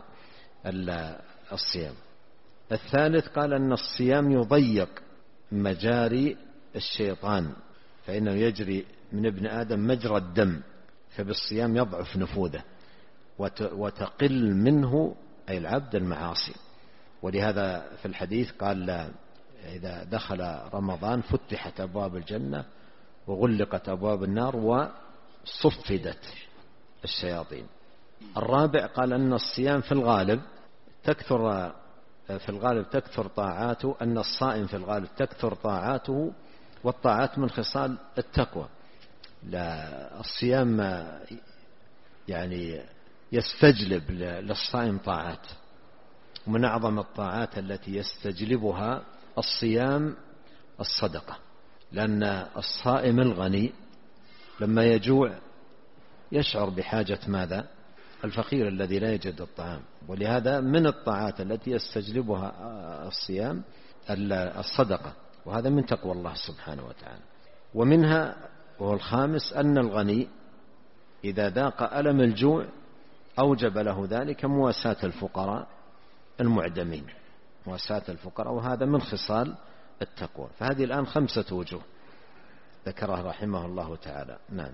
الصيام. الثالث قال أن الصيام يضيق مجاري الشيطان، فإنه يجري من ابن آدم مجرى الدم، فبالصيام يضعف نفوذه وتقل منه أي العبد المعاصي. ولهذا في الحديث قال: إذا دخل رمضان فتحت أبواب الجنة وغلقت أبواب النار وصفدت الشياطين. الرابع قال أن الصيام في الغالب تكثر في الغالب تكثر طاعاته، أن الصائم في الغالب تكثر طاعاته، والطاعات من خصال التقوى. لا، الصيام يعني يستجلب للصائم طاعات، ومن أعظم الطاعات التي يستجلبها الصيام الصدقة، لأن الصائم الغني لما يجوع يشعر بحاجة ماذا؟ الفقير الذي لا يجد الطعام. ولهذا من الطاعات التي يستجلبها الصيام الصدقة، وهذا من تقوى الله سبحانه وتعالى. ومنها وهو الخامس أن الغني إذا ذاق ألم الجوع أوجب له ذلك مواساة الفقراء المعدمين، مواساة الفقراء، وهذا من خصال التقوى. فهذه الآن خمسة وجوه ذكرها رحمه الله تعالى. نعم.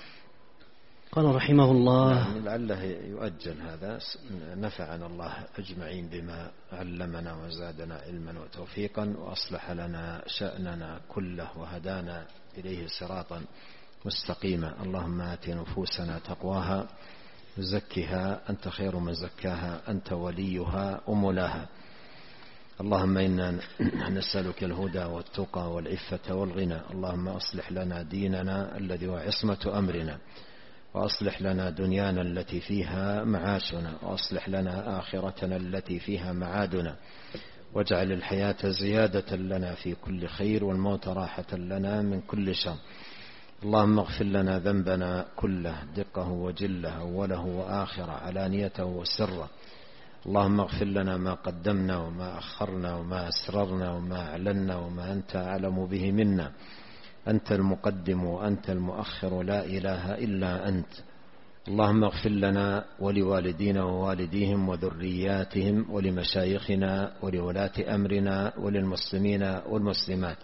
قال رحمه الله: نعم، لعله يؤجل هذا. نفعنا الله أجمعين بما علمنا وزادنا علما وتوفيقا، وأصلح لنا شأننا كله وهدانا إليه صراطا مستقيما. اللهم آت نفوسنا تقواها وزكها أنت خير من زكاها أنت وليها ومولاها. اللهم إنا نسألك الهدى والتقى والعفة والغنى. اللهم أصلح لنا ديننا الذي هو عصمة أمرنا، وأصلح لنا دنيانا التي فيها معاشنا، وأصلح لنا آخرتنا التي فيها معادنا، واجعل الحياة زيادة لنا في كل خير والموت راحة لنا من كل شر. اللهم اغفر لنا ذنبنا كله دقه وجله أوله وآخره علانيته وسره. اللهم اغفر لنا ما قدمنا وما أخرنا وما أسررنا وما أعلنا وما أنت أعلم به منا. أنت المقدم وأنت المؤخر لا إله إلا أنت. اللهم اغفر لنا ولوالدينا ووالديهم وذرياتهم ولمشايخنا ولولاة أمرنا وللمسلمين والمسلمات.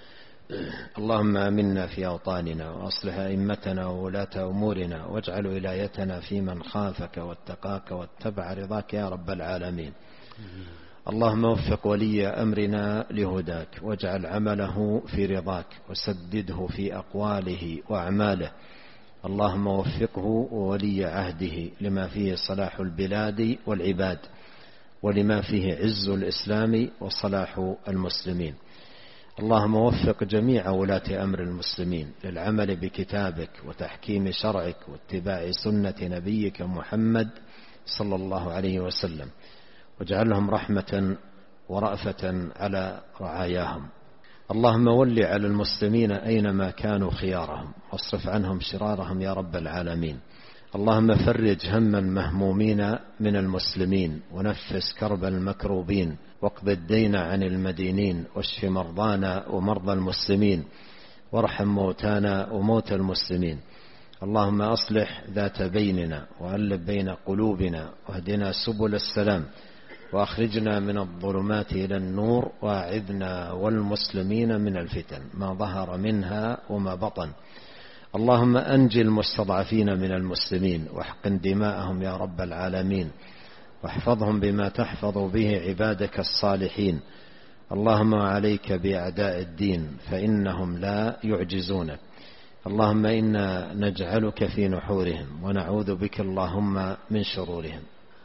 اللهم آمنا في أوطاننا وأصلح أئمتنا وولاة أمورنا واجعل ولايتنا في من خافك واتقاك واتبع رضاك يا رب العالمين. اللهم وفق ولي أمرنا لهداك واجعل عمله في رضاك وسدده في أقواله وأعماله. اللهم وفقه وولي عهده لما فيه صلاح البلاد والعباد ولما فيه عز الإسلام وصلاح المسلمين. اللهم وفق جميع ولاة أمر المسلمين للعمل بكتابك وتحكيم شرعك واتباع سنة نبيك محمد صلى الله عليه وسلم واجعلهم رحمة ورأفة على رعاياهم. اللهم ول على المسلمين أينما كانوا خيارهم واصرف عنهم شرارهم يا رب العالمين. اللهم فرج هم المهمومين من المسلمين ونفس كرب المكروبين واقض الدين عن المدينين واشف مرضانا ومرضى المسلمين وارحم موتانا وموتى المسلمين. اللهم أصلح ذات بيننا وألف بين قلوبنا واهدنا سبل السلام وأخرجنا من الظلمات إلى النور وأعذنا والمسلمين من الفتن ما ظهر منها وما بطن. اللهم أنجي المستضعفين من المسلمين واحقن دماءهم يا رب العالمين واحفظهم بما تحفظ به عبادك الصالحين. اللهم عليك بأعداء الدين فإنهم لا يعجزونك. اللهم إنا نجعلك في نحورهم ونعوذ بك اللهم من شرورهم.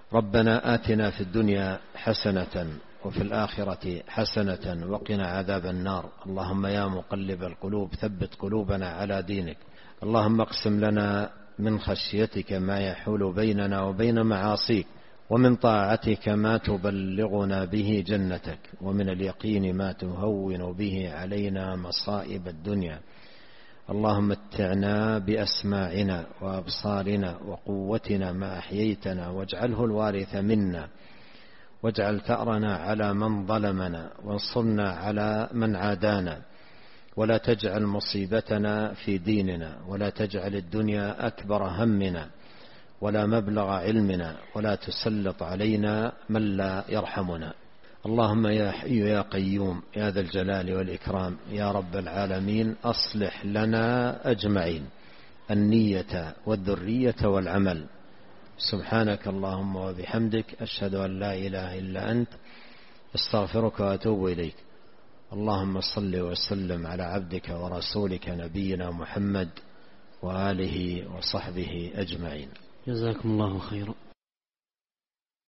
ربنا آتنا في الدنيا حسنة وفي الآخرة حسنة وقنا عذاب النار. اللهم يا مقلب القلوب ثبت قلوبنا على دينك. اللهم اقسم لنا من خشيتك ما يحول بيننا وبين معاصيك ومن طاعتك ما تبلغنا به جنتك ومن اليقين ما تهون به علينا مصائب الدنيا. اللهم متعنا بأسماعنا وأبصارنا وقوتنا ما أحييتنا واجعله الوارث منا واجعل ثأرنا على من ظلمنا وانصرنا على من عادانا ولا تجعل مصيبتنا في ديننا ولا تجعل الدنيا أكبر همنا ولا مبلغ علمنا ولا تسلط علينا من لا يرحمنا. اللهم يا حي يا قيوم يا ذا الجلال والإكرام يا رب العالمين أصلح لنا أجمعين النية والذرية والعمل. سبحانك اللهم وبحمدك أشهد أن لا إله إلا أنت استغفرك وأتوب إليك. اللهم صل وسلم على عبدك ورسولك نبينا محمد وآله وصحبه أجمعين. جزاكم الله خيرا.